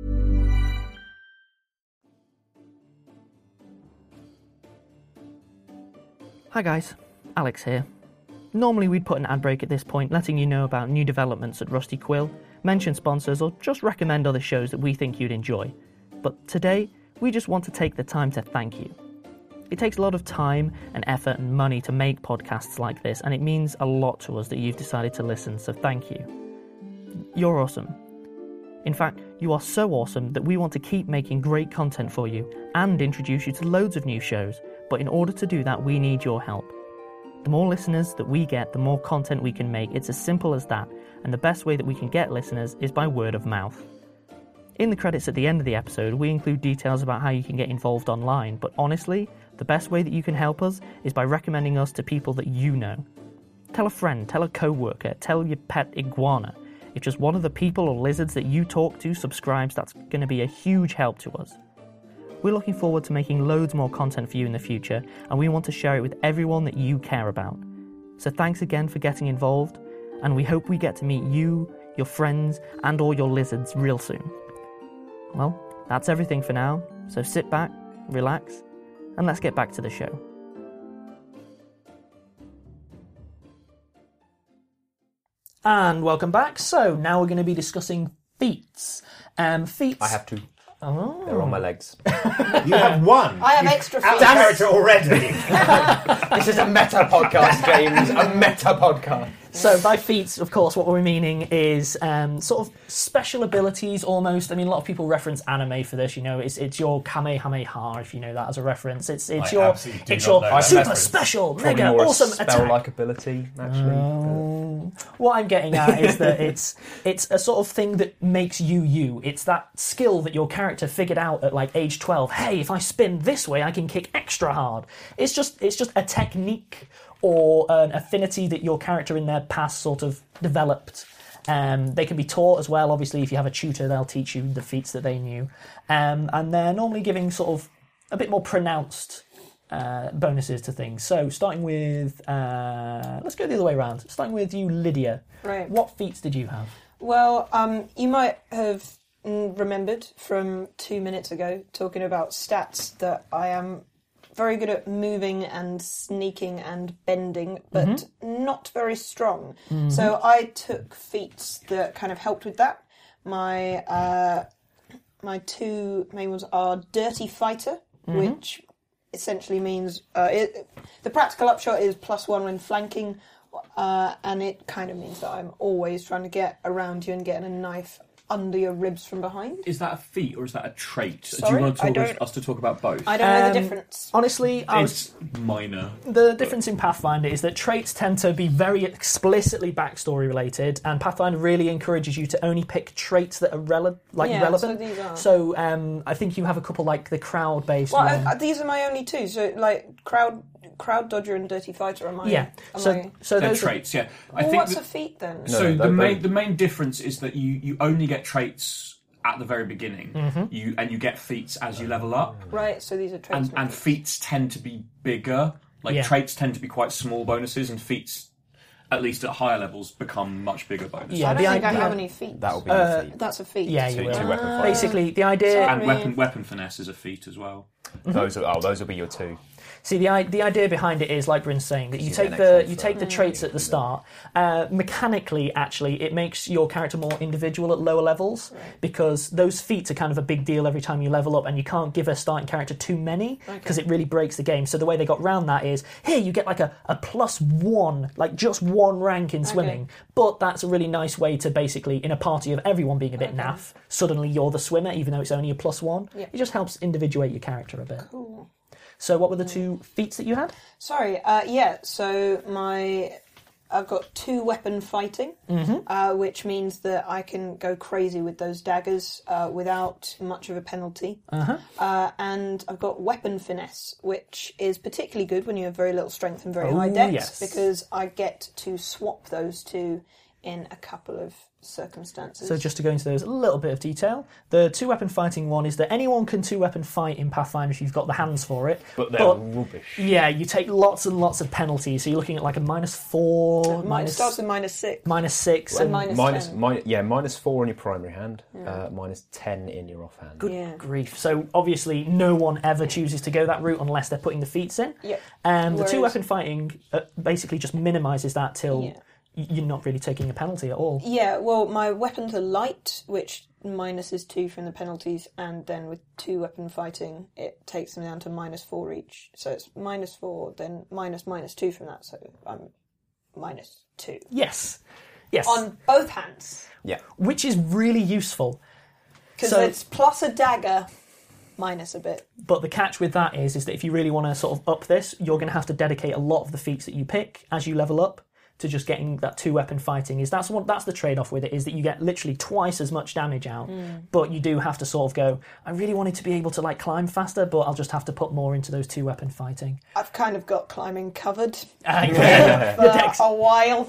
Hi guys, Alex here. Normally we'd put an ad break at this point, letting you know about new developments at Rusty Quill, mention sponsors, or just recommend other shows that we think you'd enjoy. But today, we just want to take the time to thank you. It takes a lot of time and effort and money to make podcasts like this, and it means a lot to us that you've decided to listen, so thank you. You're awesome. In fact, you are so awesome that we want to keep making great content for you and introduce you to loads of new shows, but in order to do that, we need your help. The more listeners that we get, the more content we can make. It's as simple as that, and the best way that we can get listeners is by word of mouth. In the credits at the end of the episode, we include details about how you can get involved online, but honestly, the best way that you can help us is by recommending us to people that you know. Tell a friend, tell a co-worker, tell your pet iguana. If just one of the people or lizards that you talk to subscribes, that's going to be a huge help to us. We're looking forward to making loads more content for you in the future, and we want to share it with everyone that you care about. So thanks again for getting involved, and we hope we get to meet you, your friends, and all your lizards real soon. Well, that's everything for now, so sit back, relax, and let's get back to the show. And welcome back. So now we're going to be discussing feats. Um, feats. I have two. Oh. They're on my legs. You have one. I have You've extra out feet. of character already. This is a meta podcast, James. A meta podcast. So by feats, of course, what we're meaning is um, sort of special abilities almost. I mean, a lot of people reference anime for this. You know, it's it's your Kamehameha, if you know that as a reference. It's it's I your absolutely do it's not your know that super reference. special, Probably mega more awesome a attack. spell-like ability, actually. Um, what I'm getting at is that it's it's a sort of thing that makes you you. It's that skill that your character figured out at like age twelve. Hey, if I spin this way, I can kick extra hard. It's just it's just a technique or an affinity that your character in their past sort of developed. Um, they can be taught as well. Obviously, if you have a tutor, they'll teach you the feats that they knew. Um, and they're normally giving sort of a bit more pronounced uh, bonuses to things. So starting with, uh, let's go the other way around. Starting with you, Lydia. Right. What feats did you have? Well, um, you might have mm, remembered from two minutes ago talking about stats that I am very good at moving and sneaking and bending, but mm-hmm. not very strong. Mm-hmm. So I took feats that kind of helped with that. My uh, my two main ones are Dirty Fighter, mm-hmm. which essentially means uh, it, the practical upshot is plus one when flanking, uh, and it kind of means that I'm always trying to get around you and getting a knife under your ribs from behind. Is that a feat or is that a trait? Sorry? Do you want to I talk, don't- us to talk about both? I don't know Um, the difference. Honestly, I was... It's minor. The difference in Pathfinder is that traits tend to be very explicitly backstory related, and Pathfinder really encourages you to only pick traits that are rele- like Yeah, relevant. so these are. So, um, I think you have a couple like the crowd based Well, one. I, I, these are my only two. So, like, crowd, crowd dodger and dirty fighter are my. yeah. Are So, my... so They're those are- traits, yeah. I Well, think what's that- a feat then? No, so no, the they're- main they're- the main difference is that you, you only get traits at the very beginning. Mm-hmm. You and you get feats as you level up. Right. So these are traits. And, and feats tend to be bigger. Like Yeah. traits tend to be quite small bonuses, and feats, at least at higher levels, become much bigger bonuses. Yeah, I don't the think I idea- have any feats. That will be Uh, your feat. That's a feat. yeah, Two- you will. two weapon fighters. Basically, the idea. So- And I weapon mean- weapon finesse is a feat as well. Those are, oh, those will be your two. See, the i- the idea behind it is, like Bryn's saying, that you You take get the extra you for- take the traits at the start. Uh, mechanically, actually, it makes your character more individual at lower levels because those feats are kind of a big deal every time you level up, and you can't give a starting character too many because it really breaks the game. So the way they got round that is, here you get like a, a plus one, like just one rank in swimming. But that's a really nice way to basically, in a party of everyone being a bit naff, suddenly you're the swimmer, even though it's only a plus one. Yeah. It just helps individuate your character a bit. Cool. So what were the two feats that you had? Sorry. Uh, yeah. So my. I've got two weapon fighting, Mm-hmm. uh, which means that I can go crazy with those daggers uh, without much of a penalty. Uh-huh. Uh, and I've got weapon finesse, which is particularly good when you have very little strength and very Oh, high dex, yes. because I get to swap those two in a couple of circumstances. So just to go into those a little bit of detail, the two-weapon fighting one is that anyone can two-weapon fight in Pathfinder if you've got the hands for it. But they're rubbish. Yeah, you take lots and lots of penalties. So you're looking at like a minus four, Mine minus, starts with minus six. minus six, And and minus Minus, ten. min- yeah, minus four on your primary hand, uh, minus ten in your offhand. good Yeah. grief. So obviously no one ever chooses to go that route unless they're putting the feats in. Yep. Um, the Whereas- two-weapon fighting uh, basically just minimises that till Yeah. y- you're not really taking a penalty at all. Yeah, well, my weapons are light, which minuses two from the penalties, and then with two weapon fighting, it takes them down to minus four each. So it's minus four, then minus minus two from that, so I'm minus two. Yes. Yes. On both hands. Yeah. Which is really useful. Because So- it's plus a dagger, minus a bit. But the catch with that is, is that if you really want to sort of up this, you're going to have to dedicate a lot of the feats that you pick as you level up to just getting that two weapon fighting. Is that's what that's the trade off with it, is that you get literally twice as much damage out, but you do have to sort of go, I really wanted to be able to like climb faster, but I'll just have to put more into those two weapon fighting. I've kind of got climbing covered Uh, yeah. for a while.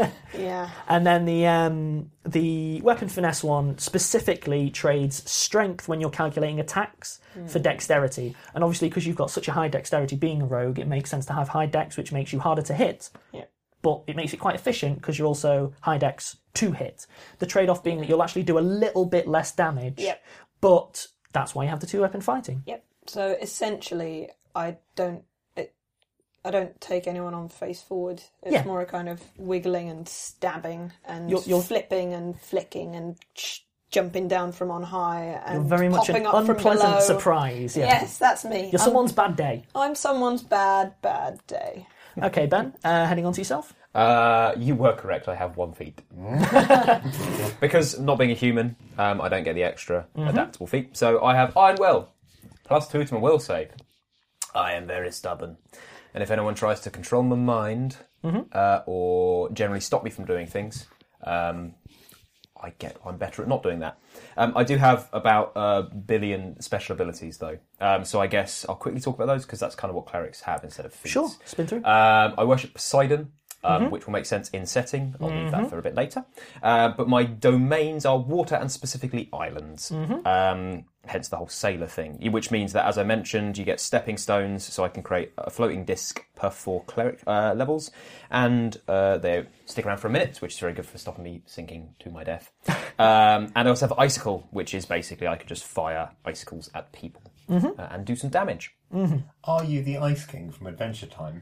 Yeah. And then the um, the weapon finesse one specifically trades strength when you're calculating attacks for dexterity. And obviously, because you've got such a high dexterity being a rogue, it makes sense to have high dex, which makes you harder to hit. Yeah. but it makes it quite efficient because you're also high dex to hit. The trade-off being that you'll actually do a little bit less damage, Yep. but that's why you have the two-weapon fighting. Yep. So essentially, I don't, it, I don't take anyone on face forward. It's Yeah. more a kind of wiggling and stabbing and You're- you're- flipping and flicking and sh- jumping down from on high and You're very much popping an up from unpleasant below. surprise. Yeah. Yes, that's me. You're I'm, someone's bad day. I'm someone's bad, bad day. Okay, Ben, uh, heading on to yourself. Uh, you were correct. I have one feat because not being a human, um, I don't get the extra adaptable feat. So I have Iron Will, plus two to my will save. I am very stubborn, and if anyone tries to control my mind uh, or generally stop me from doing things, um, I get. I'm better at not doing that. Um, I do have about a billion special abilities though, um, so I guess I'll quickly talk about those because that's kind of what clerics have instead of feats. Sure, spin through. Um, I worship Poseidon, um, which will make sense in setting. I'll leave that for a bit later. Uh, but my domains are water and specifically islands. Um, hence the whole sailor thing, which means that, as I mentioned, you get stepping stones, so I can create a floating disc per four cleric uh, levels, and uh, they stick around for a minute, which is very good for stopping me sinking to my death. um, and I also have icicle, which is basically I can just fire icicles at people uh, and do some damage. Are you the Ice King from Adventure Time?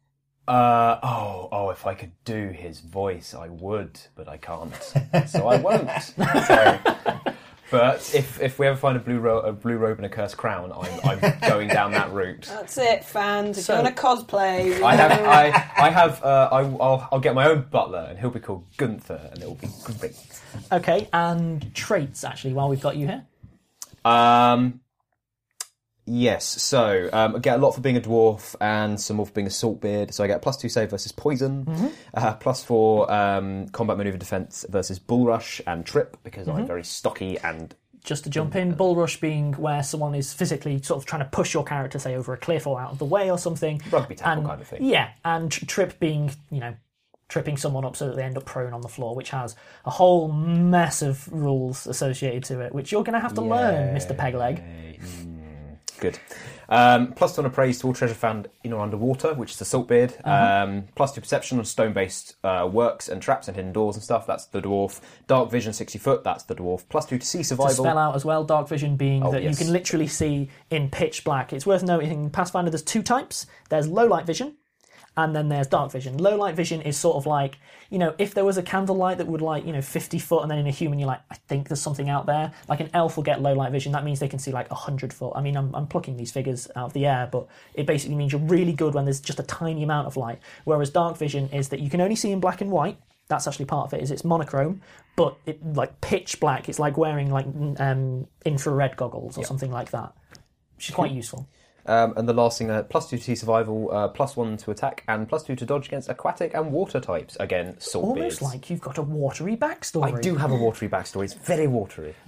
Uh, oh, oh, if I could do his voice, I would, but I can't. So I won't. So, but if if we ever find a blue, ro- a blue robe and a cursed crown, I'm, I'm going down that route. That's it, fans. If So- you want to cosplay, I have, I, I have, uh, I, I'll, I'll get my own butler, and he'll be called Gunther, and it'll be great. Okay, and traits, actually, while we've got you here. Um, yes, so um, I get a lot for being a dwarf and some more for being a saltbeard. So I get a plus two save versus poison, uh, plus four um, combat maneuver defense versus bull rush and trip because I'm very stocky and Just to jump in, bull rush being where someone is physically sort of trying to push your character, say, over a cliff or out of the way or something. Rugby tackle and, kind of thing. Yeah, and tr- trip being, you know, tripping someone up so that they end up prone on the floor, which has a whole mess of rules associated to it, which you're going to have to learn, Mister Pegleg. Good. Um, plus two on appraise to all treasure found in or underwater, which is the saltbeard. Um, plus two perception on stone-based uh, works and traps and hidden doors and stuff. That's the dwarf. Dark vision, sixty foot. That's the dwarf. Plus two to sea To survival. spell out as well, dark vision being Oh, that yes. you can literally see in pitch black. It's worth noting in Pathfinder there's two types. There's low light vision, and then there's dark vision. Low light vision is sort of like, you know, if there was a candlelight that would light, you know, fifty foot, and then in a human you're like, I think there's something out there. Like an elf will get low light vision. That means they can see like one hundred foot. I mean, I'm, I'm plucking these figures out of the air, but it basically means you're really good when there's just a tiny amount of light. Whereas dark vision is that you can only see in black and white. That's actually part of it, is it's monochrome, but it like pitch black. It's like wearing like um, infrared goggles or something like that, which is quite useful. Um, and the last thing, uh, plus two to sea survival, uh, plus one to attack, and plus two to dodge against aquatic and water types. Again, saltbeards. Almost like you've got a watery backstory. I do have a watery backstory. It's very watery.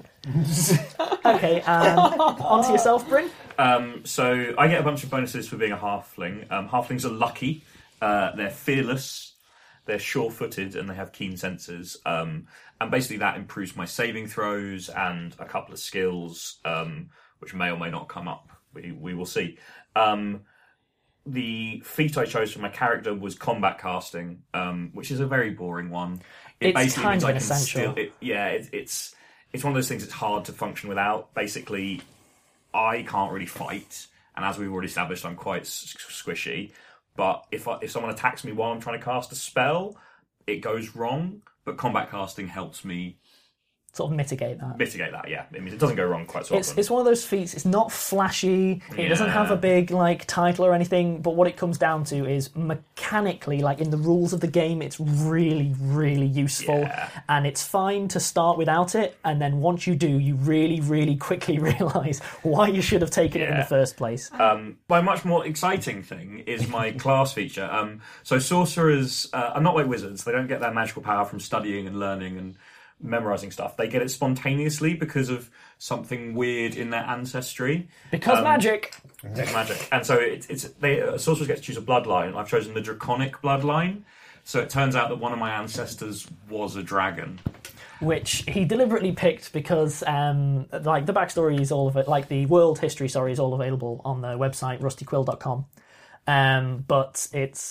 Okay, um, on to yourself, Bryn. Um, so I get a bunch of bonuses for being a halfling. Um, halflings are lucky. Uh, they're fearless. They're sure-footed, and they have keen senses. Um, and basically, that improves my saving throws and a couple of skills, um, which may or may not come up. We, we will see. Um, the feat I chose for my character was combat casting, um, which is a very boring one. It It's basically kind means of I can essential. still- it, yeah, it, it's it's one of those things that's hard to function without. Basically, I can't really fight, and as we've already established, I'm quite s- squishy. But if I, if someone attacks me while I'm trying to cast a spell, it goes wrong. But combat casting helps me Sort of mitigate that. mitigate that. Yeah, it means it doesn't go wrong quite so It's often. it's one of those feats. It's not flashy. It doesn't have Yeah. a big like title or anything. But what it comes down to is mechanically, like in the rules of the game, it's really really useful. Yeah. And it's fine to start without it. And then once you do, you really really quickly realise why you should have taken it in the Yeah. first place. Um, my much more exciting thing is my class feature. Um, so sorcerers uh, are not like wizards. They don't get their magical power from studying and learning and memorizing stuff. They get it spontaneously because of something weird in their ancestry. Because Um, magic. Magic. And so it, it's they uh, sorcerers get to choose a bloodline. I've chosen the draconic bloodline. So it turns out that one of my ancestors was a dragon. Which he deliberately picked because, um, like, the backstory is all of it, like, the world history, sorry, is all available on the website, rusty quill dot com. Um, but it's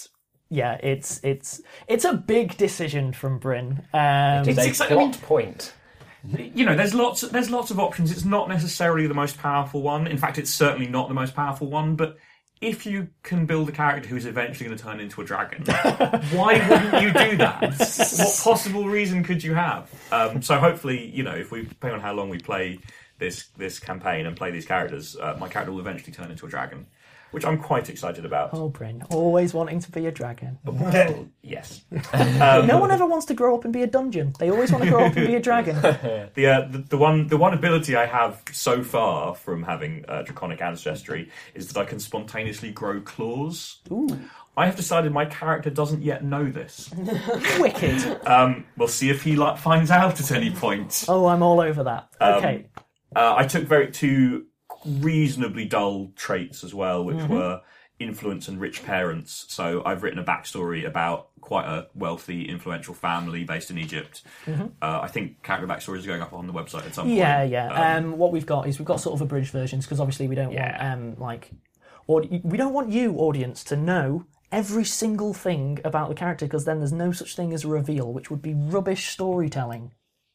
yeah, it's it's it's a big decision from Bryn. Um, It's a exciting- plot I mean- point. You know, there's lots. There's lots of options. It's not necessarily the most powerful one. In fact, it's certainly not the most powerful one. But if you can build a character who's eventually going to turn into a dragon, why wouldn't you do that? What possible reason could you have? Um, so hopefully, you know, if we depending on how long we play this this campaign and play these characters, uh, my character will eventually turn into a dragon, which I'm quite excited about. oh, Bryn, always wanting to be a dragon. Well, yes. No one ever wants to grow up and be a dungeon. They always want to grow up and be a dragon. The, uh, the the one the one ability I have so far from having uh, draconic ancestry is that I can spontaneously grow claws. Ooh, I have decided my character doesn't yet know this. wicked. Um, we'll see if he like finds out at any point. Oh, I'm all over that. Okay. Uh, I took very two reasonably dull traits as well, which were influence and rich parents. So I've written a backstory about quite a wealthy, influential family based in Egypt. Uh, I think character backstories are going up on the website at some point. Yeah, yeah. Um, Um, what we've got is we've got sort of abridged versions because obviously we don't Yeah. want um like, audi- we don't want you audience to know every single thing about the character because then there's no such thing as a reveal, which would be rubbish storytelling.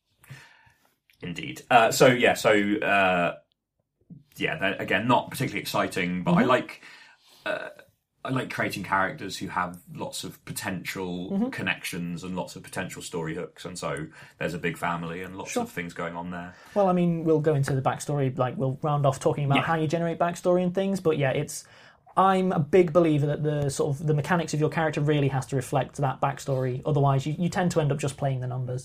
Indeed. Uh, so yeah, so uh, yeah, they're, again, not particularly exciting, but I like uh, I like creating characters who have lots of potential connections and lots of potential story hooks, and so there's a big family and lots of things going on there. Well, I mean, we'll go into the backstory. Like, we'll round off talking about Yeah. how you generate backstory and things. But yeah, it's. I'm a big believer that the sort of the mechanics of your character really has to reflect that backstory. Otherwise, you, you tend to end up just playing the numbers.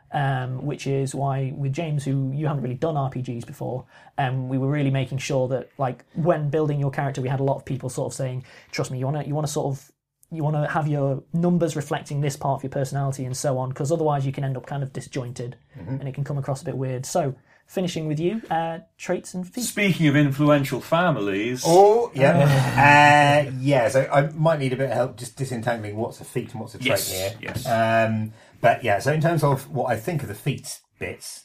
Um, which is why with James, who you haven't really done R P Gs before, um, we were really making sure that, like, when building your character, we had a lot of people sort of saying, "Trust me, you want to, you want to sort of, you want to have your numbers reflecting this part of your personality and so on, because otherwise you can end up kind of disjointed and it can come across a bit weird." So, finishing with you, uh, traits and feats. Speaking of influential families, Oh, yeah. uh, yeah, so I might need a bit of help just disentangling what's a feat and what's a trait Yes, here. yes. Um, but yeah, so in terms of what I think of the feat bits,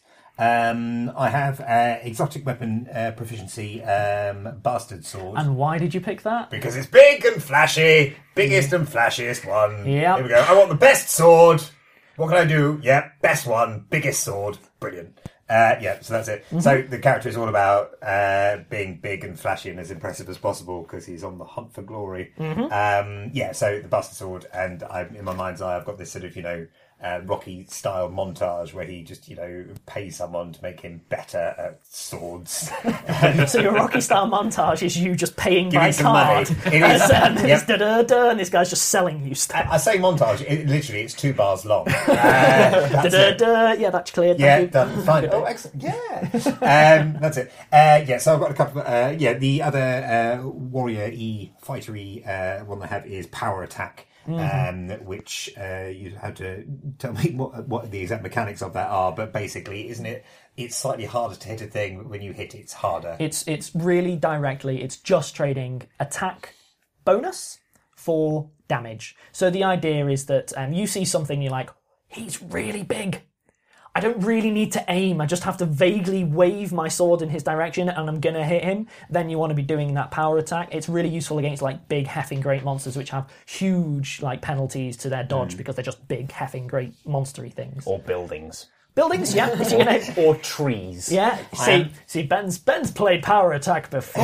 um, I have uh, exotic weapon uh, proficiency, um, bastard sword. And why did you pick that? Because it's big and flashy, biggest and flashiest one. Yep. Here we go. I want the best sword. What can I do? Yeah, best one, biggest sword. Brilliant. Uh, yeah, so that's it. Mm-hmm. So the character is all about uh, being big and flashy and as impressive as possible because he's on the hunt for glory. Mm-hmm. Um, yeah, so the bastard sword, and I, in my mind's eye, I've got this sort of, you know, uh, Rocky style montage where he just, you know, pays someone to make him better at swords. So your Rocky style montage is you just paying Give by me some card. money. It is. and, Yep. it's da-da-da, and this guy's just selling you stuff. I say montage. It, literally, it's two bars long. Uh, that's it. Da-da-da. Yeah, that's clear. Yeah, Thank you. done. Fine. Oh, excellent. Yeah. um, that's it. Uh, yeah, so I've got a couple of, uh, yeah, the other uh, warrior-y, fighter-y uh, one I have is power attack, um, which uh, you have to tell me what, what the exact mechanics of that are, but basically, isn't it, it's slightly harder to hit a thing, but when you hit it, it's harder. It's it's really directly, it's just trading attack bonus for damage. So the idea is that um, you see something, you're like, he's really big. I don't really need to aim. I just have to vaguely wave my sword in his direction and I'm going to hit him. Then you want to be doing that power attack. It's really useful against like big heffing great monsters which have huge like penalties to their dodge because they're just big heffing great monstery things. Or buildings. Buildings, yeah. If you're gonna, Or trees. yeah. See, see, Ben's Ben's played power attack before.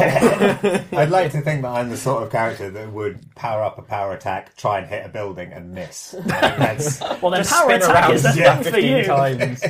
I'd like to think that I'm the sort of character that would power up a power attack, try and hit a building and miss. I think that's... Well, then Just power spin attack around is the yeah, thing for fifteen you. times.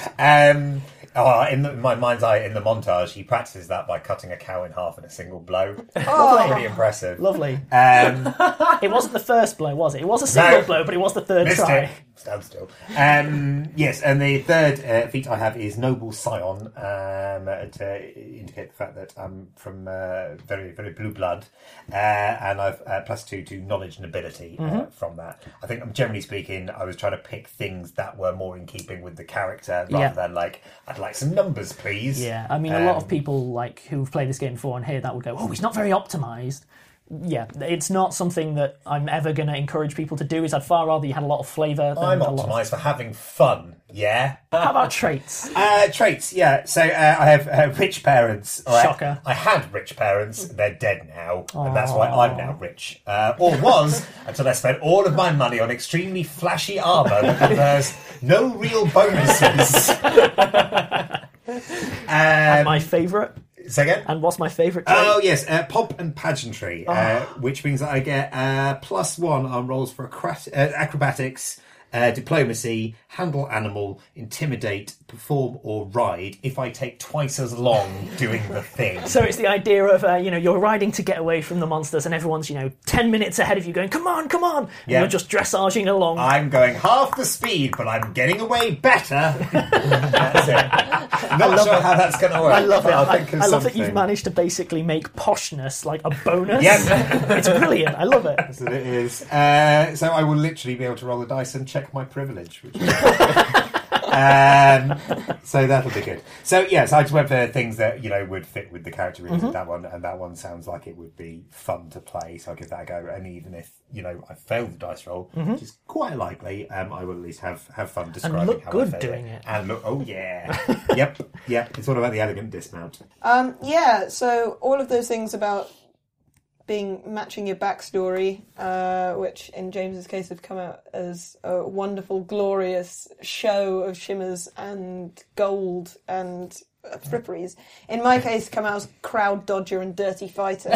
Um, oh, in, the, in my mind's eye, in the montage, he practices that by cutting a cow in half in a single blow. Oh. Pretty impressive. Lovely. Um, It wasn't the first blow, was it? It was a single No. blow, but it was the third missed try. it. Stand still. Um, yes, and the third uh, feat I have is Noble Scion, um, to indicate the fact that I'm from uh, very, very blue blood, uh, and I've uh, plus two to knowledge and ability uh, Mm-hmm. from that. I think, um, generally speaking, I was trying to pick things that were more in keeping with the character rather Yeah. than like, I'd like some numbers, please. Yeah, I mean, a lot of Um, people like who've played this game before and hear that would go, "Oh, he's not very optimized." yeah, it's not something that I'm ever going to encourage people to do. Is I'd far rather you had a lot of flavour than I'm a lot of... optimised for having fun, yeah? How about traits? Uh, traits, yeah. So uh, I have uh, rich parents. All right? Shocker. I had rich parents. They're dead now, and that's why I'm now rich. Uh, or was, until I spent all of my money on extremely flashy armour that confers no real bonuses. um, My favourite. Say again? And what's my favourite trait? Oh, yes, uh, pomp and pageantry, uh, which means that I get uh, plus one on rolls for acrat- uh, acrobatics, uh, diplomacy, handle animal, intimidate, perform or ride if I take twice as long doing the thing. So it's the idea of, uh, you know, you're riding to get away from the monsters and everyone's, you know, ten minutes ahead of you going, come on, come on! And Yeah. you're just dressaging along. I'm going half the speed, but I'm getting away better. That's it. Not sure it. how that's going to work. I love it. but I'll I, think of I love that something. you've managed to basically make poshness like a bonus. Yes. It's brilliant. I love it. That's what it is. Uh, so I will literally be able to roll the dice and check my privilege. Which um, so that'll be good. So yes, I just went for things that you know would fit with the character really Mm-hmm. with that one, and that one sounds like it would be fun to play. So I'll give that a go. And even if you know I fail the dice roll, which is quite likely, um, I will at least have, have fun describing look how good I failed doing it. And look, oh yeah, yep, yep. It's all about the elegant dismount. Um, yeah, so all of those things about being matching your backstory, uh, which in James's case have come out as a wonderful, glorious show of shimmers and gold and uh, fripperies. In my case, come out as crowd dodger and dirty fighter.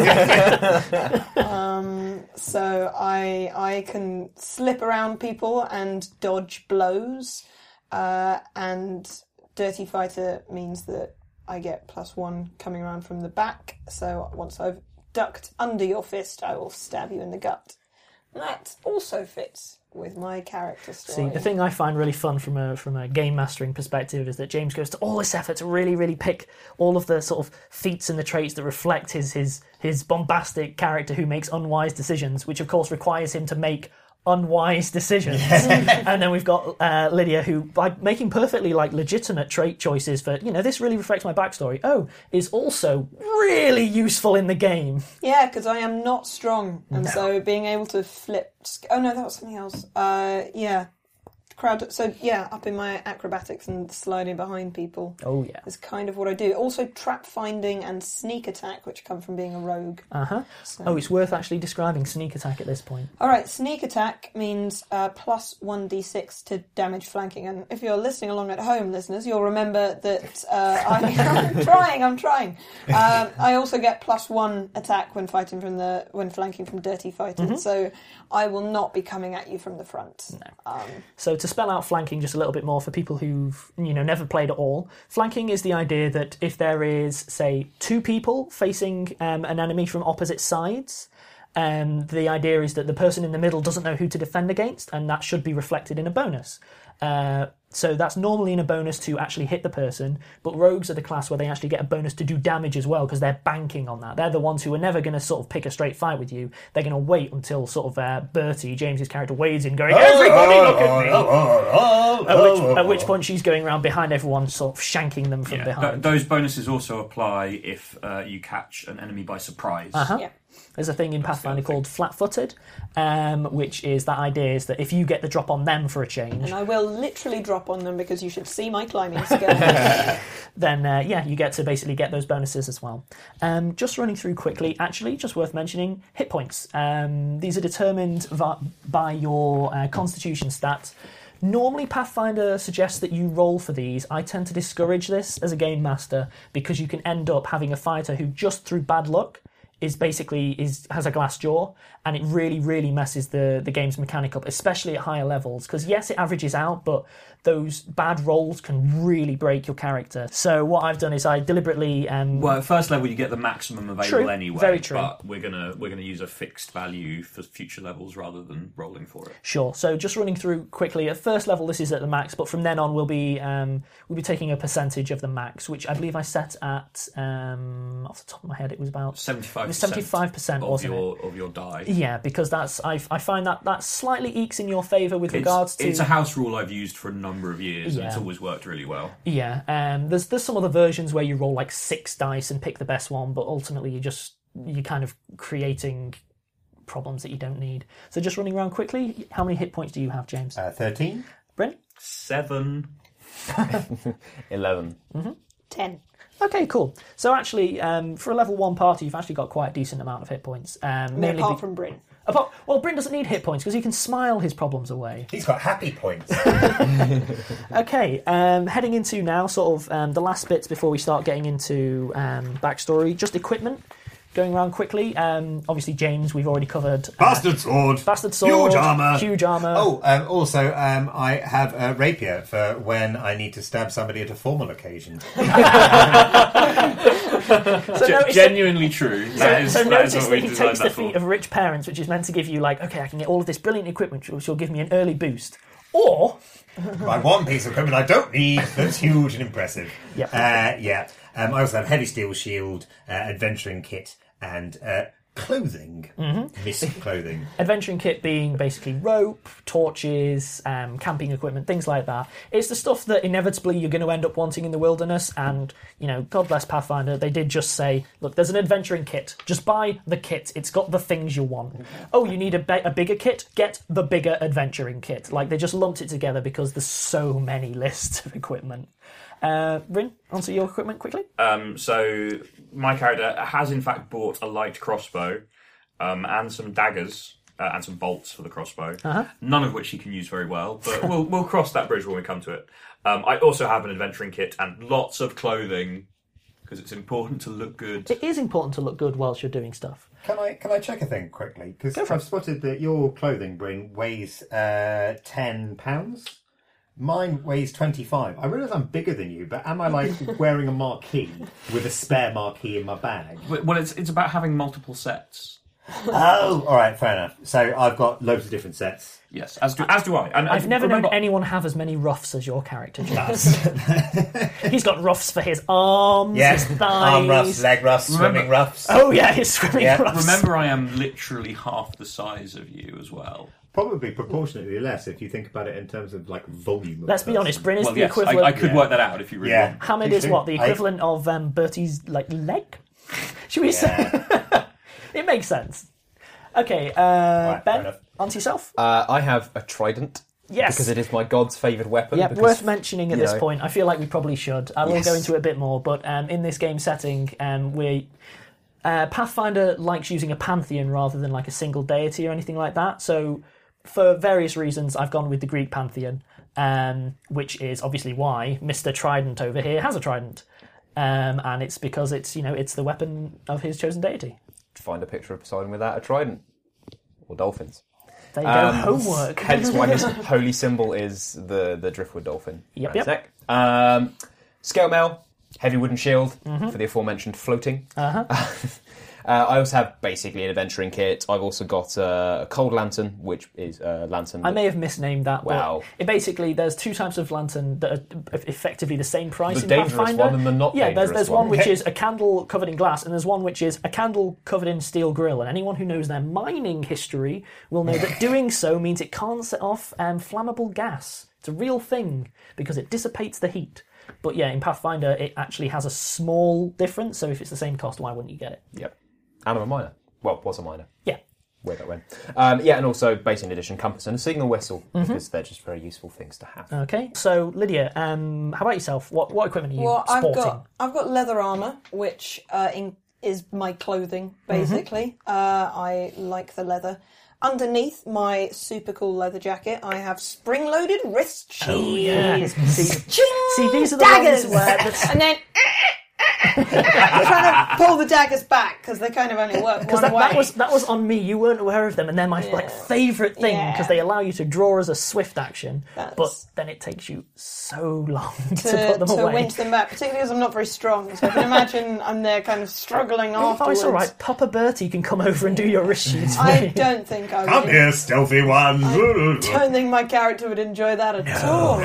um, so I I can slip around people and dodge blows, uh, and dirty fighter means that I get plus one coming around from the back. So once I've ducked under your fist, I will stab you in the gut. And that also fits with my character story. See, the thing I find really fun from a from a game mastering perspective is that James goes to all this effort to really, really pick all of the sort of feats and the traits that reflect his his his bombastic character who makes unwise decisions, which of course requires him to make unwise decisions. And then we've got uh, Lydia, who by making perfectly like legitimate trait choices for, you know, this really reflects my backstory, oh, is also really useful in the game. Yeah, because I am not strong, and so being able to flip. Oh no, that was something else. Uh, yeah, crowd. So yeah, up in my acrobatics and sliding behind people. Oh yeah. Is kind of what I do. Also, trap finding and sneak attack, which come from being a rogue. Uh huh. Oh, it's worth actually describing sneak attack at this point. All right, sneak attack means uh, plus one d six to damage flanking. And if you're listening along at home, listeners, you'll remember that uh, I, I'm trying. I'm trying. Um, I also get plus one attack when fighting from the when flanking from dirty fighters. Mm-hmm. So I will not be coming at you from the front. No. Um, So to spell out flanking just a little bit more for people who've, you know, never played at all, flanking is the idea that if there is, say, two people facing um, an enemy from opposite sides, um, the idea is that the person in the middle doesn't know who to defend against, and that should be reflected in a bonus. Uh, so that's normally in a bonus to actually hit the person, but rogues are the class where they actually get a bonus to do damage as well, because they're banking on that. They're the ones who are never going to sort of pick a straight fight with you. They're going to wait until sort of uh, Bertie, James's character, wades in going, everybody look at me! At which, at which point she's going around behind everyone, sort of shanking them from Yeah, behind. th- those bonuses also apply if uh, you catch an enemy by surprise. Uh-huh. yeah. There's a thing in Pathfinder called flat-footed, um, which is that idea is that if you get the drop on them for a change, And I will literally drop on them because you should see my climbing skill. then uh, yeah, you get to basically get those bonuses as well. Um, just running through quickly, actually, just worth mentioning, hit points. Um, these are determined va- by your uh, constitution stat. Normally, Pathfinder suggests that you roll for these. I tend to discourage this as a game master because you can end up having a fighter who, just through bad luck, is basically is has a glass jaw, and it really, really messes the, the game's mechanic up, especially at higher levels. Because yes, it averages out, but those bad rolls can really break your character. So what I've done is I deliberately um, Well, at first level you get the maximum available True, anyway. very true. But we're gonna we're gonna use a fixed value for future levels rather than rolling for it. Sure. So just running through quickly. At first level, this is at the max, but from then on, we'll be um, we'll be taking a percentage of the max, which I believe I set at um, off the top of my head, it was about Seventy-five. It was seventy-five percent, of wasn't your of your die. Yeah, because that's I, I find that that slightly ekes in your favour with It's, regards to it's a house rule I've used for a number of years, Yeah. and it's always worked really well. yeah. Um, there's there's some other versions where you roll like six dice and pick the best one, but ultimately you just you're kind of creating problems that you don't need. So just running around quickly, how many hit points do you have, James? Uh, Thirteen. Bryn? Seven. Eleven. Ten. Okay, cool. So actually, um, for a level one party, you've actually got quite a decent amount of hit points. Um, mainly Apart be- from Bryn. apart, well, Bryn doesn't need hit points because he can smile his problems away. He's got happy points. Okay, um, heading into now sort of um, the last bits before we start getting into um, backstory. Just equipment. Going around quickly. Um, obviously, James, we've already covered. Uh, Bastard sword. Bastard sword. Huge armour. Huge armour. Oh, um, also, um, I have a rapier for when I need to stab somebody at a formal occasion. So Ge- notice genuinely true. That is, So that notice is what that we he designed takes the that for. feat of rich parents, which is meant to give you like, okay, I can get all of this brilliant equipment, which will give me an early boost. Or My one piece of equipment I don't need that's huge and impressive. Yep. Uh, yeah. Um, I also have heavy steel shield, uh, adventuring kit, and uh, clothing. Mm-hmm. Mist clothing. adventuring kit being basically rope, torches, um, camping equipment, things like that. It's the stuff that inevitably you're going to end up wanting in the wilderness. And you know, God bless Pathfinder, they did just say, look, there's an adventuring kit. Just buy the kit. It's got the things you want. Oh, you need a, ba- a bigger kit? Get the bigger adventuring kit. Like they just lumped it together because there's so many lists of equipment. Uh, Rin, onto your equipment quickly. Um, so my character has in fact bought a light crossbow um, and some daggers uh, and some bolts for the crossbow. Uh-huh. None of which he can use very well, but we'll we'll cross that bridge when we come to it. Um, I also have an adventuring kit and lots of clothing because it's important to look good. It is important to look good whilst you're doing stuff. Can I can I check a thing quickly? Because Go for I've it. spotted that your clothing, Bryn, weighs uh, ten pounds. Mine weighs twenty-five. I realise I'm bigger than you, but am I like wearing a marquee with a spare marquee in my bag? Well, it's it's about having multiple sets. Oh, all right, fair enough. So I've got loads of different sets. Yes, as do as do I. And I've and never remember, known anyone have as many ruffs as your character, James. He's got ruffs for his arms, Yes, his thighs. arm ruffs, leg ruffs, Remember- swimming ruffs. Oh yeah, his swimming Yeah. ruffs. Remember, I am literally half the size of you as well. Probably proportionately less if you think about it in terms of like volume. Of Let's be person. honest, Bryn is Well, the yes, I, equivalent. I could Yeah. work that out if you really Yeah. want. Hamid You is should. what the I- equivalent of um, Bertie's like leg. Should we Yeah. say? It makes sense. Okay, uh, Right, fair Ben, enough. onto yourself. Uh, I have a trident. Yes. Because it is my god's favoured weapon. Yeah, because, worth mentioning at you this know, point. I feel like we probably should. I will Yes. go into it a bit more, but um, in this game setting, um, we uh, Pathfinder likes using a pantheon rather than like a single deity or anything like that. So, for various reasons, I've gone with the Greek pantheon, um, which is obviously why Mister Trident over here has a trident, um, and it's because it's you know it's the weapon of his chosen deity. Find a picture of Poseidon without a trident. Or dolphins. There you go, Um, homework. Hence why his holy symbol is the, the driftwood dolphin. Yep, Round yep. sec. Um, scale mail, heavy wooden shield Mm-hmm. for the aforementioned floating. Uh-huh. Uh, I also have basically an adventuring kit. I've also got uh, a cold lantern, which is a lantern. I that- may have misnamed that. but Wow. It basically, there's two types of lantern that are effectively the same price The in dangerous Pathfinder. one and the not yeah, there's dangerous there's one one. which is a candle covered in glass, and there's one which is a candle covered in steel grill. And anyone who knows their mining history will know that doing so means it can't set off um, flammable gas. It's a real thing because it dissipates the heat. But yeah, in Pathfinder, it actually has a small difference. So if it's the same cost, why wouldn't you get it? Yep. And I'm a miner. Well, was a miner. Yeah. Where that went. Um, yeah, and also, base in addition, compass and a signal whistle, Mm-hmm. because they're just very useful things to have. Okay. So Lydia, um, how about yourself? What what equipment are you Well, I've sporting? got I've got leather armor, which uh, in, is my clothing basically. Mm-hmm. Uh, I like the leather. Underneath my super cool leather jacket, I have spring-loaded wrist shields. Oh, yeah. See, Ching! see, these are the daggers, ones where the- and then I'm trying to pull the daggers back because they kind of only work Because one that, way. that was that was on me. You weren't aware of them, and they're my like favourite thing Yeah. because they allow you to draw as a swift action, That's- but then it takes you so long to, to, put them to away. winch them back, particularly because I'm not very strong. So I can imagine I'm there kind of struggling Oh, afterwards. it's all right. Papa Bertie can come over and do your wrist shoots for I you. don't think I Come would. here, stealthy one. don't think my character would enjoy that at all.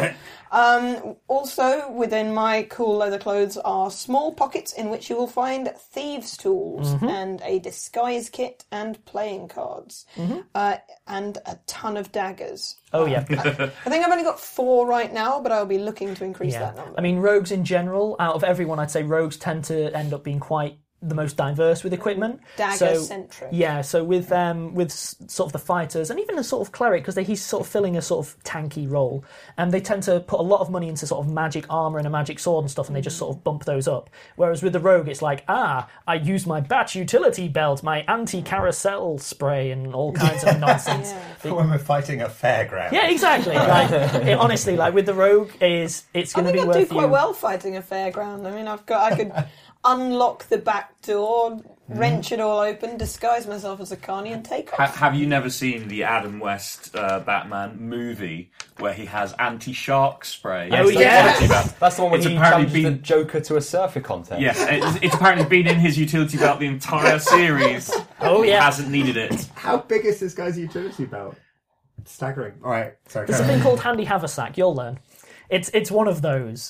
Um, also, within my cool leather clothes are small pockets in which you will find thieves' tools Mm-hmm. and a disguise kit and playing cards, uh, and a ton of daggers. Oh yeah, I think I've only got four right now, but I'll be looking to increase yeah. that number. I mean, rogues in general, out of everyone, I'd say rogues tend to end up being quite the most diverse with equipment. Dagger-centric. So, yeah, so with um, with s- sort of the fighters and even a sort of cleric, because he's sort of filling a sort of tanky role, and they tend to put a lot of money into sort of magic armour and a magic sword and stuff, and they just sort of bump those up. Whereas with the rogue, it's like, ah, I use my bat utility belt, my anti-carousel spray, and all kinds of nonsense. Yeah. For when we're fighting a fairground. Yeah, exactly. Like, it, honestly, like with the rogue, is it's I going to think be I'd do worth quite you. well fighting a fairground. I mean, I've got I could unlock the back door, wrench it all open, disguise myself as a carny, and take Ha- off. have you never seen the Adam West uh, Batman movie where he has anti-shark spray? Oh, It's yeah. utility belt. That's the one where It's he apparently challenges the been- Joker to a surfer contest. Yes, it's, it's apparently been in his utility belt the entire series. Oh, He yeah. hasn't needed it. How big is this guy's utility belt? Staggering. All right, sorry. There's a carry thing on. called Handy Haversack. You'll learn. It's it's one of those.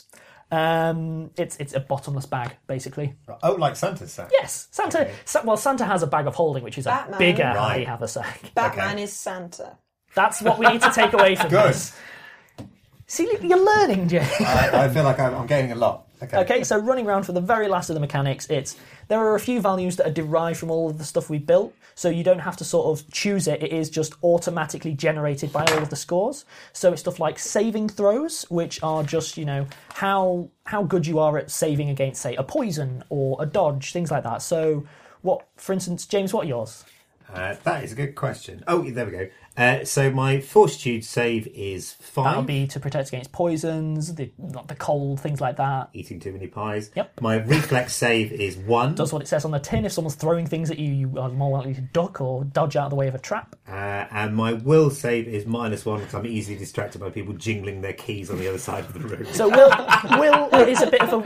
Um, it's it's a bottomless bag, basically. Oh, like Santa's sack. Yes, Santa. Sa- well, Santa has a bag of holding, which is a Batman. bigger Right. Handy Haversack. Batman Okay. is Santa. That's what we need to take away from Good. this. See, you're learning, Jay. I, I feel like I'm, I'm gaining a lot. Okay. Okay, so running around for the very last of the mechanics, it's there are a few values that are derived from all of the stuff we built, so you don't have to sort of choose it. It is just automatically generated by all of the scores. So it's stuff like saving throws, which are just, you know, how how good you are at saving against, say, a poison or a dodge, things like that. So what, for instance, James, what are yours? Uh, that is a good question. Oh, there we go. Uh, so my fortitude save is five. That'll be to protect against poisons, the not the cold, things like that. Eating too many pies. Yep. My reflex save is one. Does what it says on the tin. If someone's throwing things at you, you are more likely to duck or dodge out of the way of a trap. Uh, and my will save is minus one because I'm easily distracted by people jingling their keys on the other side of the room. So will will is a bit of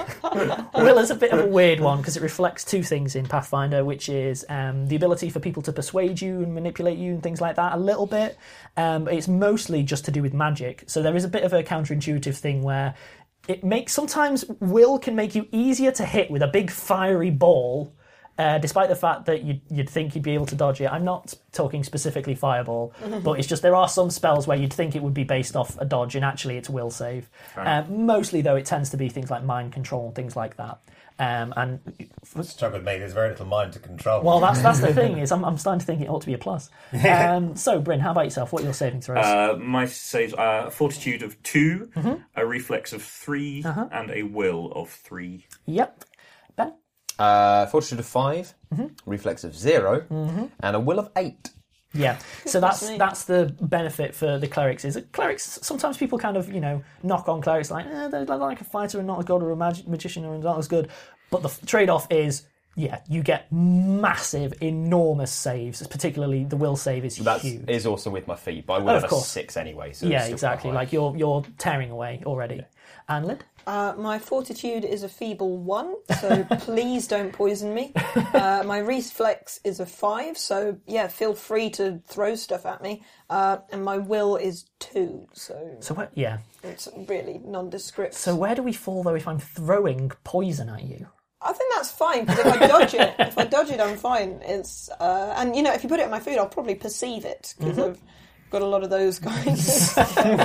a will is a bit of a weird one because it reflects two things in Pathfinder, which is um, the ability for people to persuade you and manipulate you and things like that a little bit. Um, it's mostly just to do with magic. So there is a bit of a counterintuitive thing where it makes sometimes will can make you easier to hit with a big fiery ball. Uh, despite the fact that you'd, you'd think you'd be able to dodge it. I'm not talking specifically fireball, but it's just there are some spells where you'd think it would be based off a dodge, and actually it's will save. Uh, mostly, though, it tends to be things like mind control and things like that. Um, and Struggle with me. There's very little mind to control. well, that's that's the thing is I'm, I'm starting to think it ought to be a plus. Um, so, Bryn, how about yourself? What are your saving throws? Uh, my saves are fortitude of two, Mm-hmm. a reflex of three, Uh-huh. and a will of three. Yep. Ben. Uh, fortitude of five, Mm-hmm. reflex of zero, and a will of eight. Yeah, so that's me. that's the benefit for the clerics. Is that clerics? Sometimes people kind of you know knock on clerics like eh, they're like a fighter and not a god or a mag- magician or not as good. But the f- trade-off is yeah, you get massive, enormous saves. Particularly the will save is That huge. is also with my feet, but I will Oh, of have a course. six anyway. So it's Yeah, still exactly. quite high. Like you're you're tearing away already. And Lyd? Uh, my fortitude is a feeble one, so please don't poison me. Uh, my reflex is a five, so yeah, feel free to throw stuff at me. Uh, and my will is two, so So what? Yeah. it's really nondescript. So where do we fall though if I'm throwing poison at you? I think that's fine because if I dodge it, if I dodge it, I'm fine. It's uh, and you know if you put it in my food, I'll probably perceive it because I've got a lot of those guys.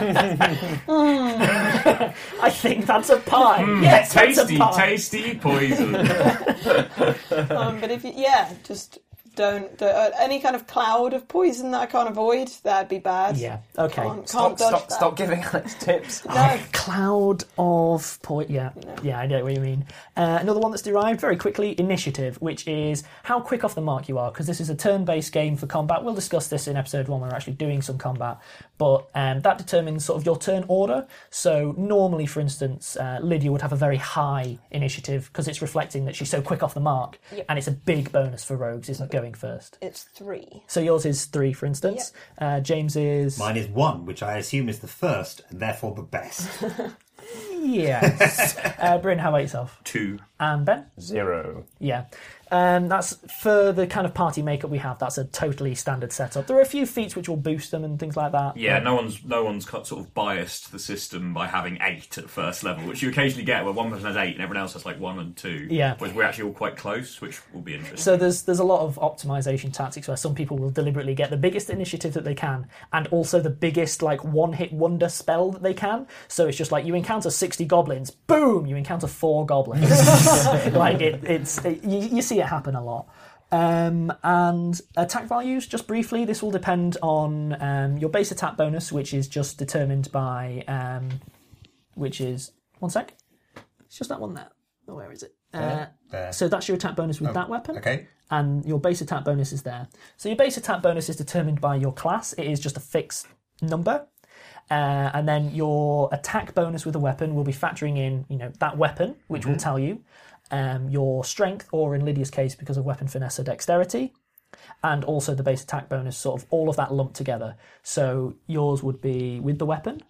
I think that's a pie. Yes, that's a Tasty, pie. tasty poison. um, but if you, yeah, just don't, don't uh, any kind of cloud of poison that I can't avoid. That'd be bad. Yeah. Okay. Can't, can't Stop, dodge stop, that. stop giving Alex tips. No. Cloud of point. Yeah, yeah, I know what you mean. Uh, another one that's derived very quickly: initiative, which is how quick off the mark you are. Because this is a turn-based game for combat. We'll discuss this in episode one. When we're actually doing some combat, but um, that determines sort of your turn order. So normally, for instance, uh, Lydia would have a very high initiative because it's reflecting that she's so quick off the mark, Yep. and it's a big bonus for rogues, isn't going first. It's three. So yours is three, for instance. Uh, James is Mine is one, which I assume is the first and therefore the best. yes. uh, Bryn, how about yourself? Two. And Ben? Zero. Yeah. Um, that's for the kind of party makeup we have. That's a totally standard setup. There are a few feats which will boost them and things like that. Yeah, but- no one's no one's cut- sort of biased the system by having eight at first level, which you occasionally get where one person has eight and everyone else has like one and two. Yeah. Whereas we're actually all quite close, which will be interesting. So there's there's a lot of optimization tactics where some people will deliberately get the biggest initiative that they can, and also the biggest like one hit wonder spell that they can. So it's just like you encounter sixty goblins, boom, you encounter four goblins. Like it, it's it, you, you see it happen a lot. Um, and attack values, just briefly, this will depend on um, your base attack bonus, which is just determined by, um, which is, one sec, it's just that one there. Oh, where is it? Uh, there. so that's your attack bonus with Oh, that weapon. Okay. And your base attack bonus is there. So your base attack bonus is determined by your class. It is just a fixed number. Uh, and then your attack bonus with a weapon will be factoring in, you know, that weapon, which will tell you um, your strength, or in Lydia's case, because of weapon finesse, or dexterity, and also the base attack bonus, sort of all of that lumped together. So yours would be with the weapon,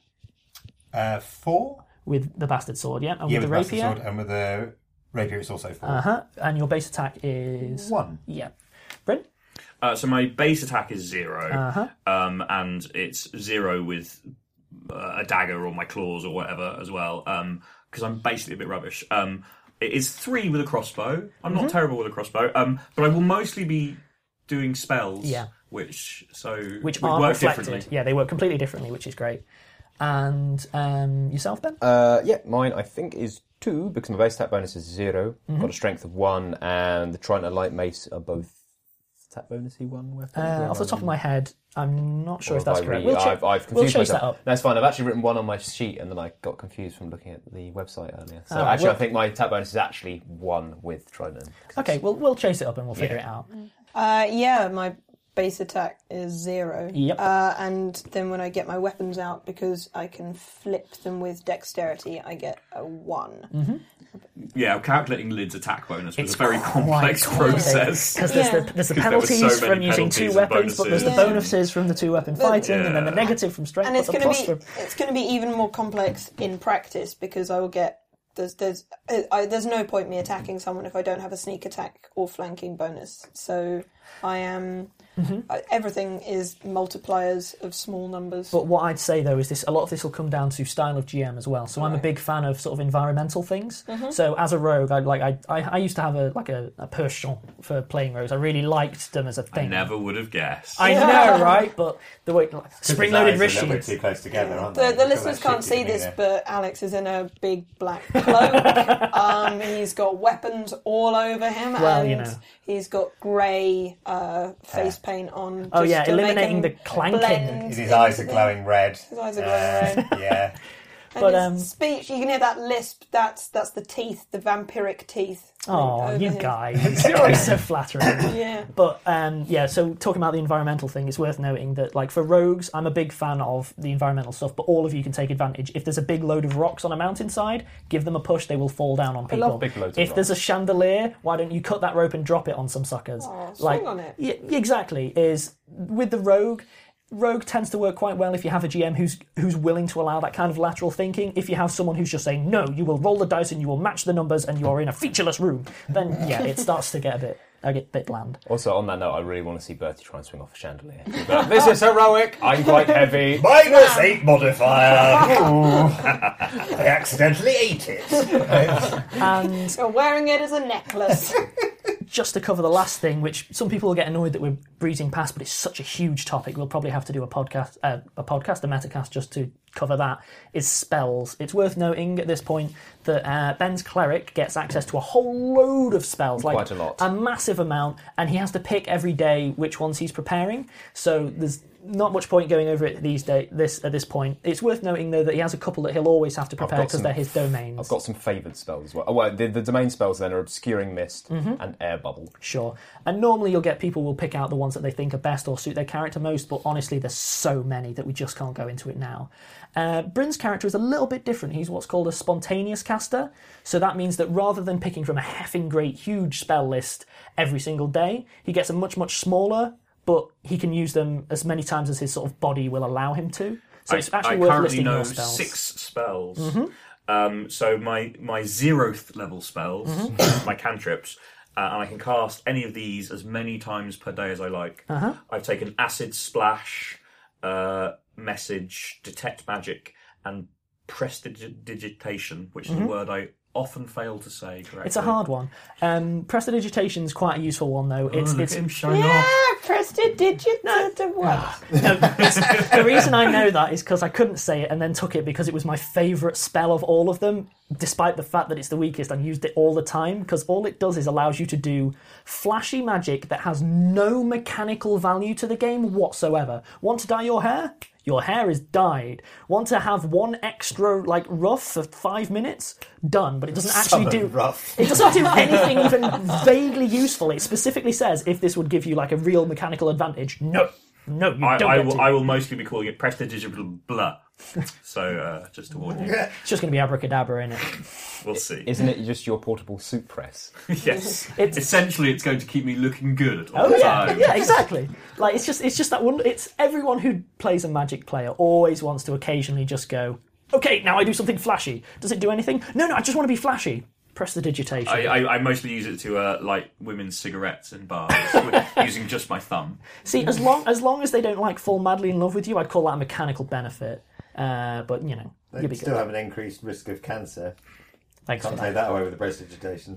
Uh, four. with the bastard sword, yeah, and Yeah, with with the the rapier, sword, and with the rapier, it's also four. uh huh, and your base attack is One. yeah, Bryn. Uh, so my base attack is zero, Uh-huh. um, and it's zero with uh, a dagger or my claws or whatever as well, because I'm basically a bit rubbish. Um, it is three with a crossbow. I'm Mm-hmm. not terrible with a crossbow, um, but I will mostly be doing spells, Yeah. which so Which would are work reflected. differently. Yeah, they work completely differently, which is great. And um, yourself, Ben? Uh, yeah, mine I think is two because my base attack bonus is 0 Got a strength of one, and the Trident and Light Mace are both attack bonusy one weapon. Uh, off the top of my head, I'm not sure Or if that's have I correct. re- We'll, check, I've, I've we'll confused chase that myself. up. That's fine. I've actually written one on my sheet, and then I got confused from looking at the website earlier. So Oh, actually, well- I think my attack bonus is actually one with Trident. Okay, well, we'll chase it up and we'll figure Yeah. it out. Uh, yeah, my base attack is zero. Yep. Uh, and then when I get my weapons out, because I can flip them with dexterity, I get a one. Mm-hmm. Yeah, calculating Lid's attack bonus was It's a very complex process. Because there's Yeah. the, there's the 'Cause there were so penalties many from using two penalties and weapons, but there's the bonuses. bonuses from the two weapon fighting, and then the Yeah. negative from strength, And but it's the going to plus be from... it's going to be even more complex in practice, because I will get there's there's uh, I, there's no point me attacking someone if I don't have a sneak attack or flanking bonus. So I am I, everything is multipliers of small numbers. But what I'd say, though, is this: a lot of this will come down to style of G M as well. So I'm a Right. big fan of sort of environmental things. So as a rogue, I like I, I I used to have a like a, a penchant for playing rogues. I really liked them as a I thing. never would have guessed. I know, right? But the way like, Because spring-loaded his eyes wrist are a little bit shields. too close together, aren't The, they? the Got listeners that can't shit see in this, there. but Alex is in a big black cloak. um, he's got weapons all over him, Well, and you know. he's got grey uh, face paint on. Oh, just yeah, to make eliminating him the clanking. blend His eyes are into glowing red. His eyes are glowing red. Uh, yeah. And But, his um, speech, you can hear that lisp. That's that's the teeth, the vampiric teeth. Oh, over you him. guys! You're always so flattering. Yeah. But um, yeah, so talking about the environmental thing, it's worth noting that, like, for rogues, I'm a big fan of the environmental stuff, but all of you can take advantage. If there's a big load of rocks on a mountainside, give them a push, they will fall down on people. love big loads of if there's a chandelier, why don't you cut that rope and drop it on some suckers? Oh, swing like, on it. Yeah, exactly. Is with the rogue. Rogue tends to work quite well if you have a G M who's who's willing to allow that kind of lateral thinking. If you have someone who's just saying, no, you will roll the dice and you will match the numbers and you are in a featureless room, then yeah, it starts to get a bit a bit bland. Also, on that note, I really want to see Bertie try and swing off a chandelier. But this is heroic. I'm quite heavy. Minus eight modifier. Ooh. I accidentally ate it. And You're wearing it as a necklace. just to cover the last thing, which some people will get annoyed that we're breezing past, but it's such a huge topic, we'll probably have to do a podcast, uh, a podcast, a metacast, just to cover that, is spells. It's worth noting at this point that uh, Ben's cleric gets access to a whole load of spells, like Quite a lot. a massive amount, and he has to pick every day which ones he's preparing. So there's not much point going over it these days. This at this point, it's worth noting though that he has a couple that he'll always have to prepare got because some- they're his domains. I've got some favoured spells as well. Oh, well, the, the domain spells then are Obscuring Mist Mm-hmm. and Air Bubble. Sure. And normally you'll get people will pick out the ones that they think are best or suit their character most, but honestly there's so many that we just can't go into it now. Uh, Bryn's character is a little bit different. He's what's called a spontaneous caster. So that means that rather than picking from a heffing great huge spell list every single day, he gets a much, much smaller, but he can use them as many times as his sort of body will allow him to. So it's I, actually I worth currently listing know your spells. six spells. Mm-hmm. Um, so my my zeroth level spells, Mm-hmm. my cantrips, uh, and I can cast any of these as many times per day as I like. Uh-huh. I've taken Acid Splash, uh, Message, Detect Magic, and Prestidigitation, which is a word I often fail to say correctly. It's a hard one. Um, Prestidigitation is quite a useful one, though. It's Oh, look it's at him showing Yeah, off. prestidigit to what? no, it's- the reason I know that is because I couldn't say it and then took it because it was my favourite spell of all of them, despite the fact that it's the weakest and used it all the time, because all it does is allows you to do flashy magic that has no mechanical value to the game whatsoever. Want to dye your hair? Your hair is dyed. Want to have one extra like ruff for five minutes? Done. But it doesn't actually Summon do rough. It doesn't do anything even vaguely useful. It specifically says if this would give you like a real mechanical advantage. No, no, you I, don't I, get will, to. I will mostly be calling it Prestidigital Blah. So, uh, just to warn you. It's just going to be abracadabra in it. We'll see. Isn't it just your portable soup press? Yes. It's- Essentially, it's going to keep me looking good all Oh the yeah, time. yeah, exactly. Like it's just it's just that one. It's everyone who plays a Magic player always wants to occasionally just go, okay, now I do something flashy. Does it do anything? No, no, I just want to be flashy. Press the digitation. I, I, I mostly use it to uh, light women's cigarettes in bars with, using just my thumb. See, as long as long as they don't like fall madly in love with you, I'd call that a mechanical benefit. Uh, but you know, They you'll be still good. have an increased risk of cancer. Thanks for Can't that. take that away with the prestidigitation.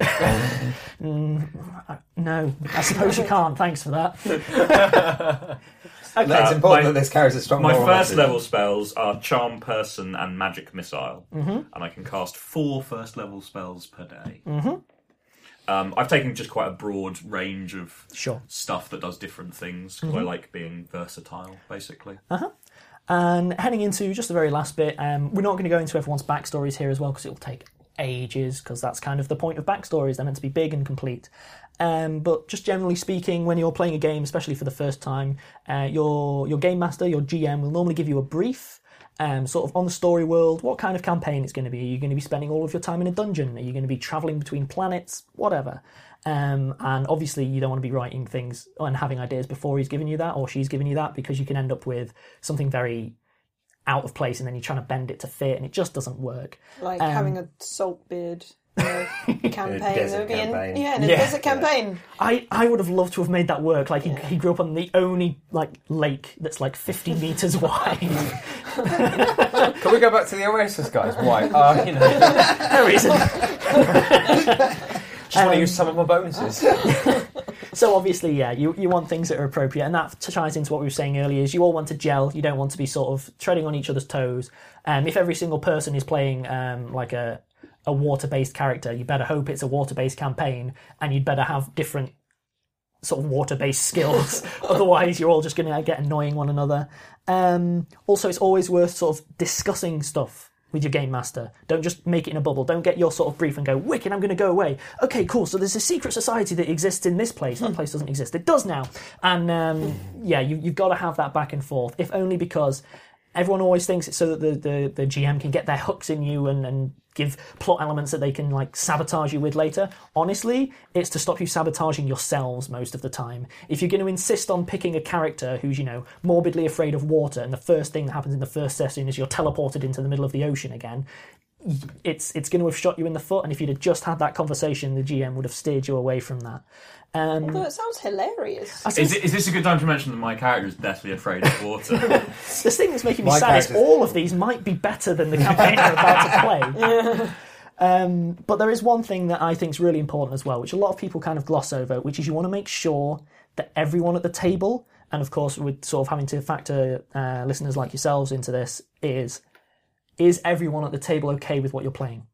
No, I suppose you can't. Thanks for that. It's Uh, important my- that this carries a strong My moral first message. level spells are Charm Person and Magic Missile, mm-hmm. and I can cast four first level spells per day. Mm-hmm. Um, I've taken just quite a broad range of Sure. stuff that does different things because I like being versatile, basically. And heading into just the very last bit, um, we're not going to go into everyone's backstories here as well because it will take ages, because that's kind of the point of backstories. They're meant to be big and complete. Um, but just generally speaking, when you're playing a game, especially for the first time, uh, your your game master, your G M, will normally give you a brief, um, sort of on the story world, what kind of campaign it's going to be. Are you going to be spending all of your time in a dungeon? Are you going to be travelling between planets? Whatever. Um, and obviously you don't want to be writing things and having ideas before he's giving you that or she's giving you that, because you can end up with something very out of place and then you're trying to bend it to fit and it just doesn't work. Like Um, having a salt beard in a campaign. desert It would be in- campaign. yeah, in a Yeah. desert campaign. I, I would have loved to have made that work. Like he, he grew up on the only like lake that's like fifty metres wide. Can we go back to the Oasis guys? Why? Uh, you know, No reason. just want to use some of my bonuses. So obviously, yeah, you, you want things that are appropriate, and that ties into what we were saying earlier, is you all want to gel, you don't want to be sort of treading on each other's toes. Um, if every single person is playing um, like a, a water-based character, you better hope it's a water-based campaign, and you'd better have different sort of water-based skills, otherwise you're all just going to get annoying one another. Um, also, it's always worth sort of discussing stuff with your game master. Don't just make it in a bubble. Don't get your sort of brief and go, wicked, I'm going to go away. Okay, cool, so there's a secret society that exists in this place. That place doesn't exist. It does now. And um, yeah, you, you've got to have that back and forth, if only because everyone always thinks it's so that the, the, the G M can get their hooks in you and, and give plot elements that they can like sabotage you with later. Honestly, it's to stop you sabotaging yourselves most of the time. If you're going to insist on picking a character who's, you know, morbidly afraid of water, and the first thing that happens in the first session is you're teleported into the middle of the ocean again, it's it's going to have shot you in the foot. And if you'd have just had that conversation, the G M would have steered you away from that. Um, Although it sounds hilarious. I Is, suppose it, is this a good time to mention that my character is deathly afraid of water? the thing that's making me My sad is character's- all of these might be better than the campaign I'm about to play. Um, but there is one thing that I think is really important as well, which a lot of people kind of gloss over, which is you want to make sure that everyone at the table, and of course with sort of having to factor uh, listeners like yourselves into this, is is everyone at the table okay with what you're playing?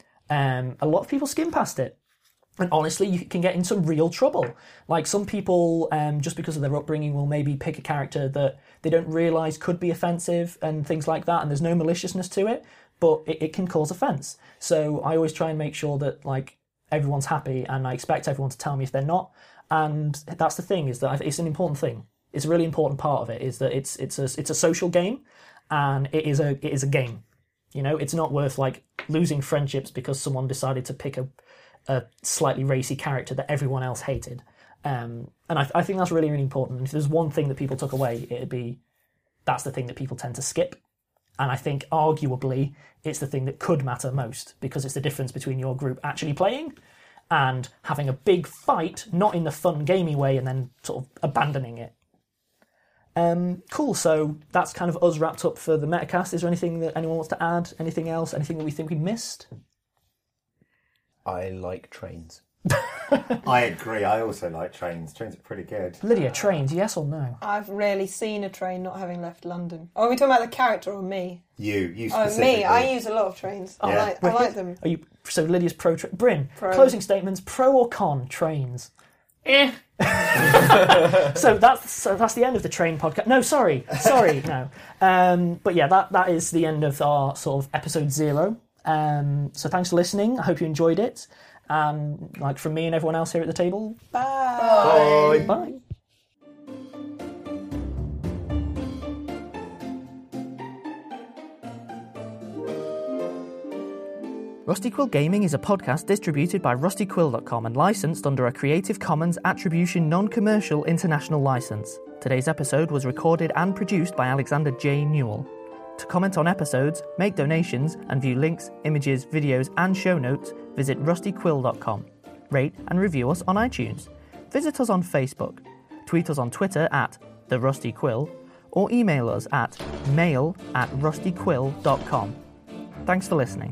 Um, a lot of people skim past it. And honestly, you can get in some real trouble. Like some people, um, just because of their upbringing, will maybe pick a character that they don't realise could be offensive and things like that, and there's no maliciousness to it, but it, it can cause offence. So I always try and make sure that like everyone's happy, and I expect everyone to tell me if they're not. And that's the thing, is that it's an important thing. It's a really important part of it, is that it's it's a it's a social game, and it is a it is a game. You know, it's not worth like losing friendships because someone decided to pick a a slightly racy character that everyone else hated. Um, and I, I think that's really, really important. If there's one thing that people took away, it'd be that's the thing that people tend to skip. And I think arguably it's the thing that could matter most, because it's the difference between your group actually playing and having a big fight, not in the fun gamey way, and then sort of abandoning it. Um, cool, so that's kind of us wrapped up for the Metacast. Is there anything that anyone wants to add? Anything else? Anything that we think we missed? I like trains. I agree. I also like trains. Trains are pretty good. Lydia, trains, yes or no? I've rarely seen a train not having left London. Oh, are we talking about the character or me? You, you Oh, specifically. me. I use a lot of trains. I Yeah. like, I like them. Are you so Lydia's pro? Tra- Bryn, Pro. closing statements: pro or con trains? Eh. So that's so that's the end of the train podcast. No, sorry, sorry, no. Um, but yeah, that that is the end of our sort of episode zero. Um, so thanks for listening. I hope you enjoyed it. And like from me and everyone else here at the table, Bye. bye. Rusty Quill Gaming is a podcast distributed by rusty quill dot com and licensed under a Creative Commons Attribution Non-Commercial International License. Today's episode was recorded and produced by Alexander J. Newell. To comment on episodes, make donations, and view links, images, videos, and show notes, visit rusty quill dot com. Rate and review us on iTunes. Visit us on Facebook. Tweet us on Twitter at The Rusty Quill, or email us at mail at rusty quill dot com. Thanks for listening.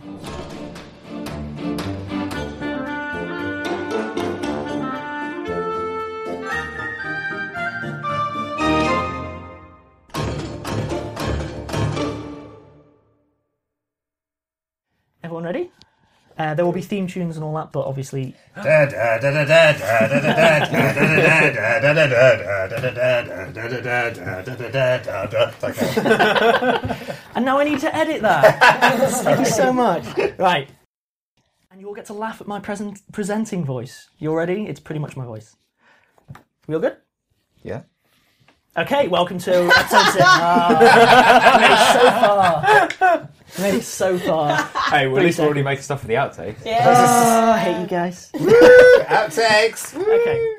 Everyone ready? Uh, there will be theme tunes and all that, but obviously... And now I need to edit that. Thank you so much. Right. And you all get to laugh at my present presenting voice. You all ready? It's pretty much my voice. We all good? Yeah. Okay, welcome to episode six. Ah, made it so far. Made it so far. Hey, well, at Three least we're already seconds. making stuff for the outtakes. Oh, I hate you guys. Outtakes. Okay.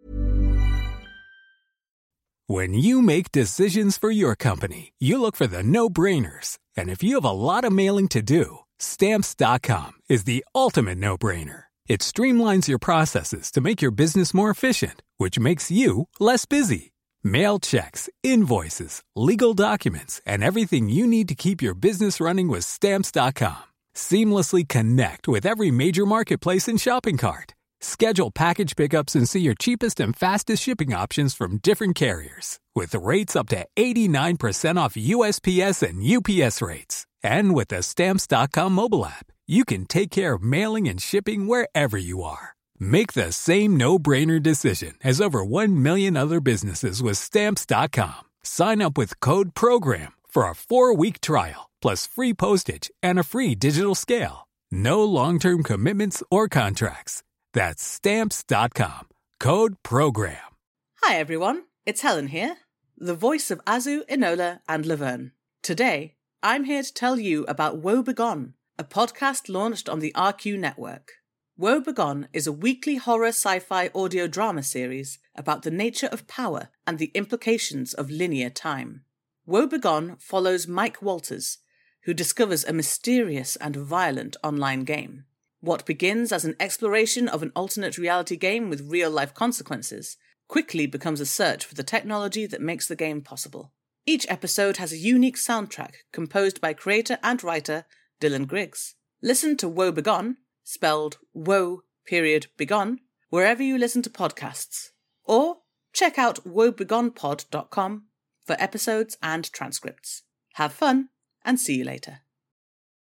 When you make decisions for your company, you look for the no-brainers. And if you have a lot of mailing to do, Stamps dot com is the ultimate no-brainer. It streamlines your processes to make your business more efficient, which makes you less busy. Mail checks, invoices, legal documents, and everything you need to keep your business running with Stamps dot com. Seamlessly connect with every major marketplace and shopping cart. Schedule package pickups and see your cheapest and fastest shipping options from different carriers. With rates up to eighty-nine percent off U S P S and U P S rates. And with the Stamps dot com mobile app, you can take care of mailing and shipping wherever you are. Make the same no-brainer decision as over one million other businesses with Stamps dot com. Sign up with code PROGRAM for a four-week trial, plus free postage and a free digital scale. No long-term commitments or contracts. That's Stamps dot com. Code PROGRAM. Hi everyone, it's Helen here, the voice of Azu, Enola, and Laverne. Today, I'm here to tell you about Woe Begone, a podcast launched on the R Q network. Woe Begone is a weekly horror sci-fi audio drama series about the nature of power and the implications of linear time. Woe Begone follows Mike Walters, who discovers a mysterious and violent online game. What begins as an exploration of an alternate reality game with real-life consequences quickly becomes a search for the technology that makes the game possible. Each episode has a unique soundtrack composed by creator and writer Dylan Griggs. Listen to Woe Begone, spelled woe period begone, wherever you listen to podcasts. Or check out woe begone pod dot com for episodes and transcripts. Have fun, and see you later.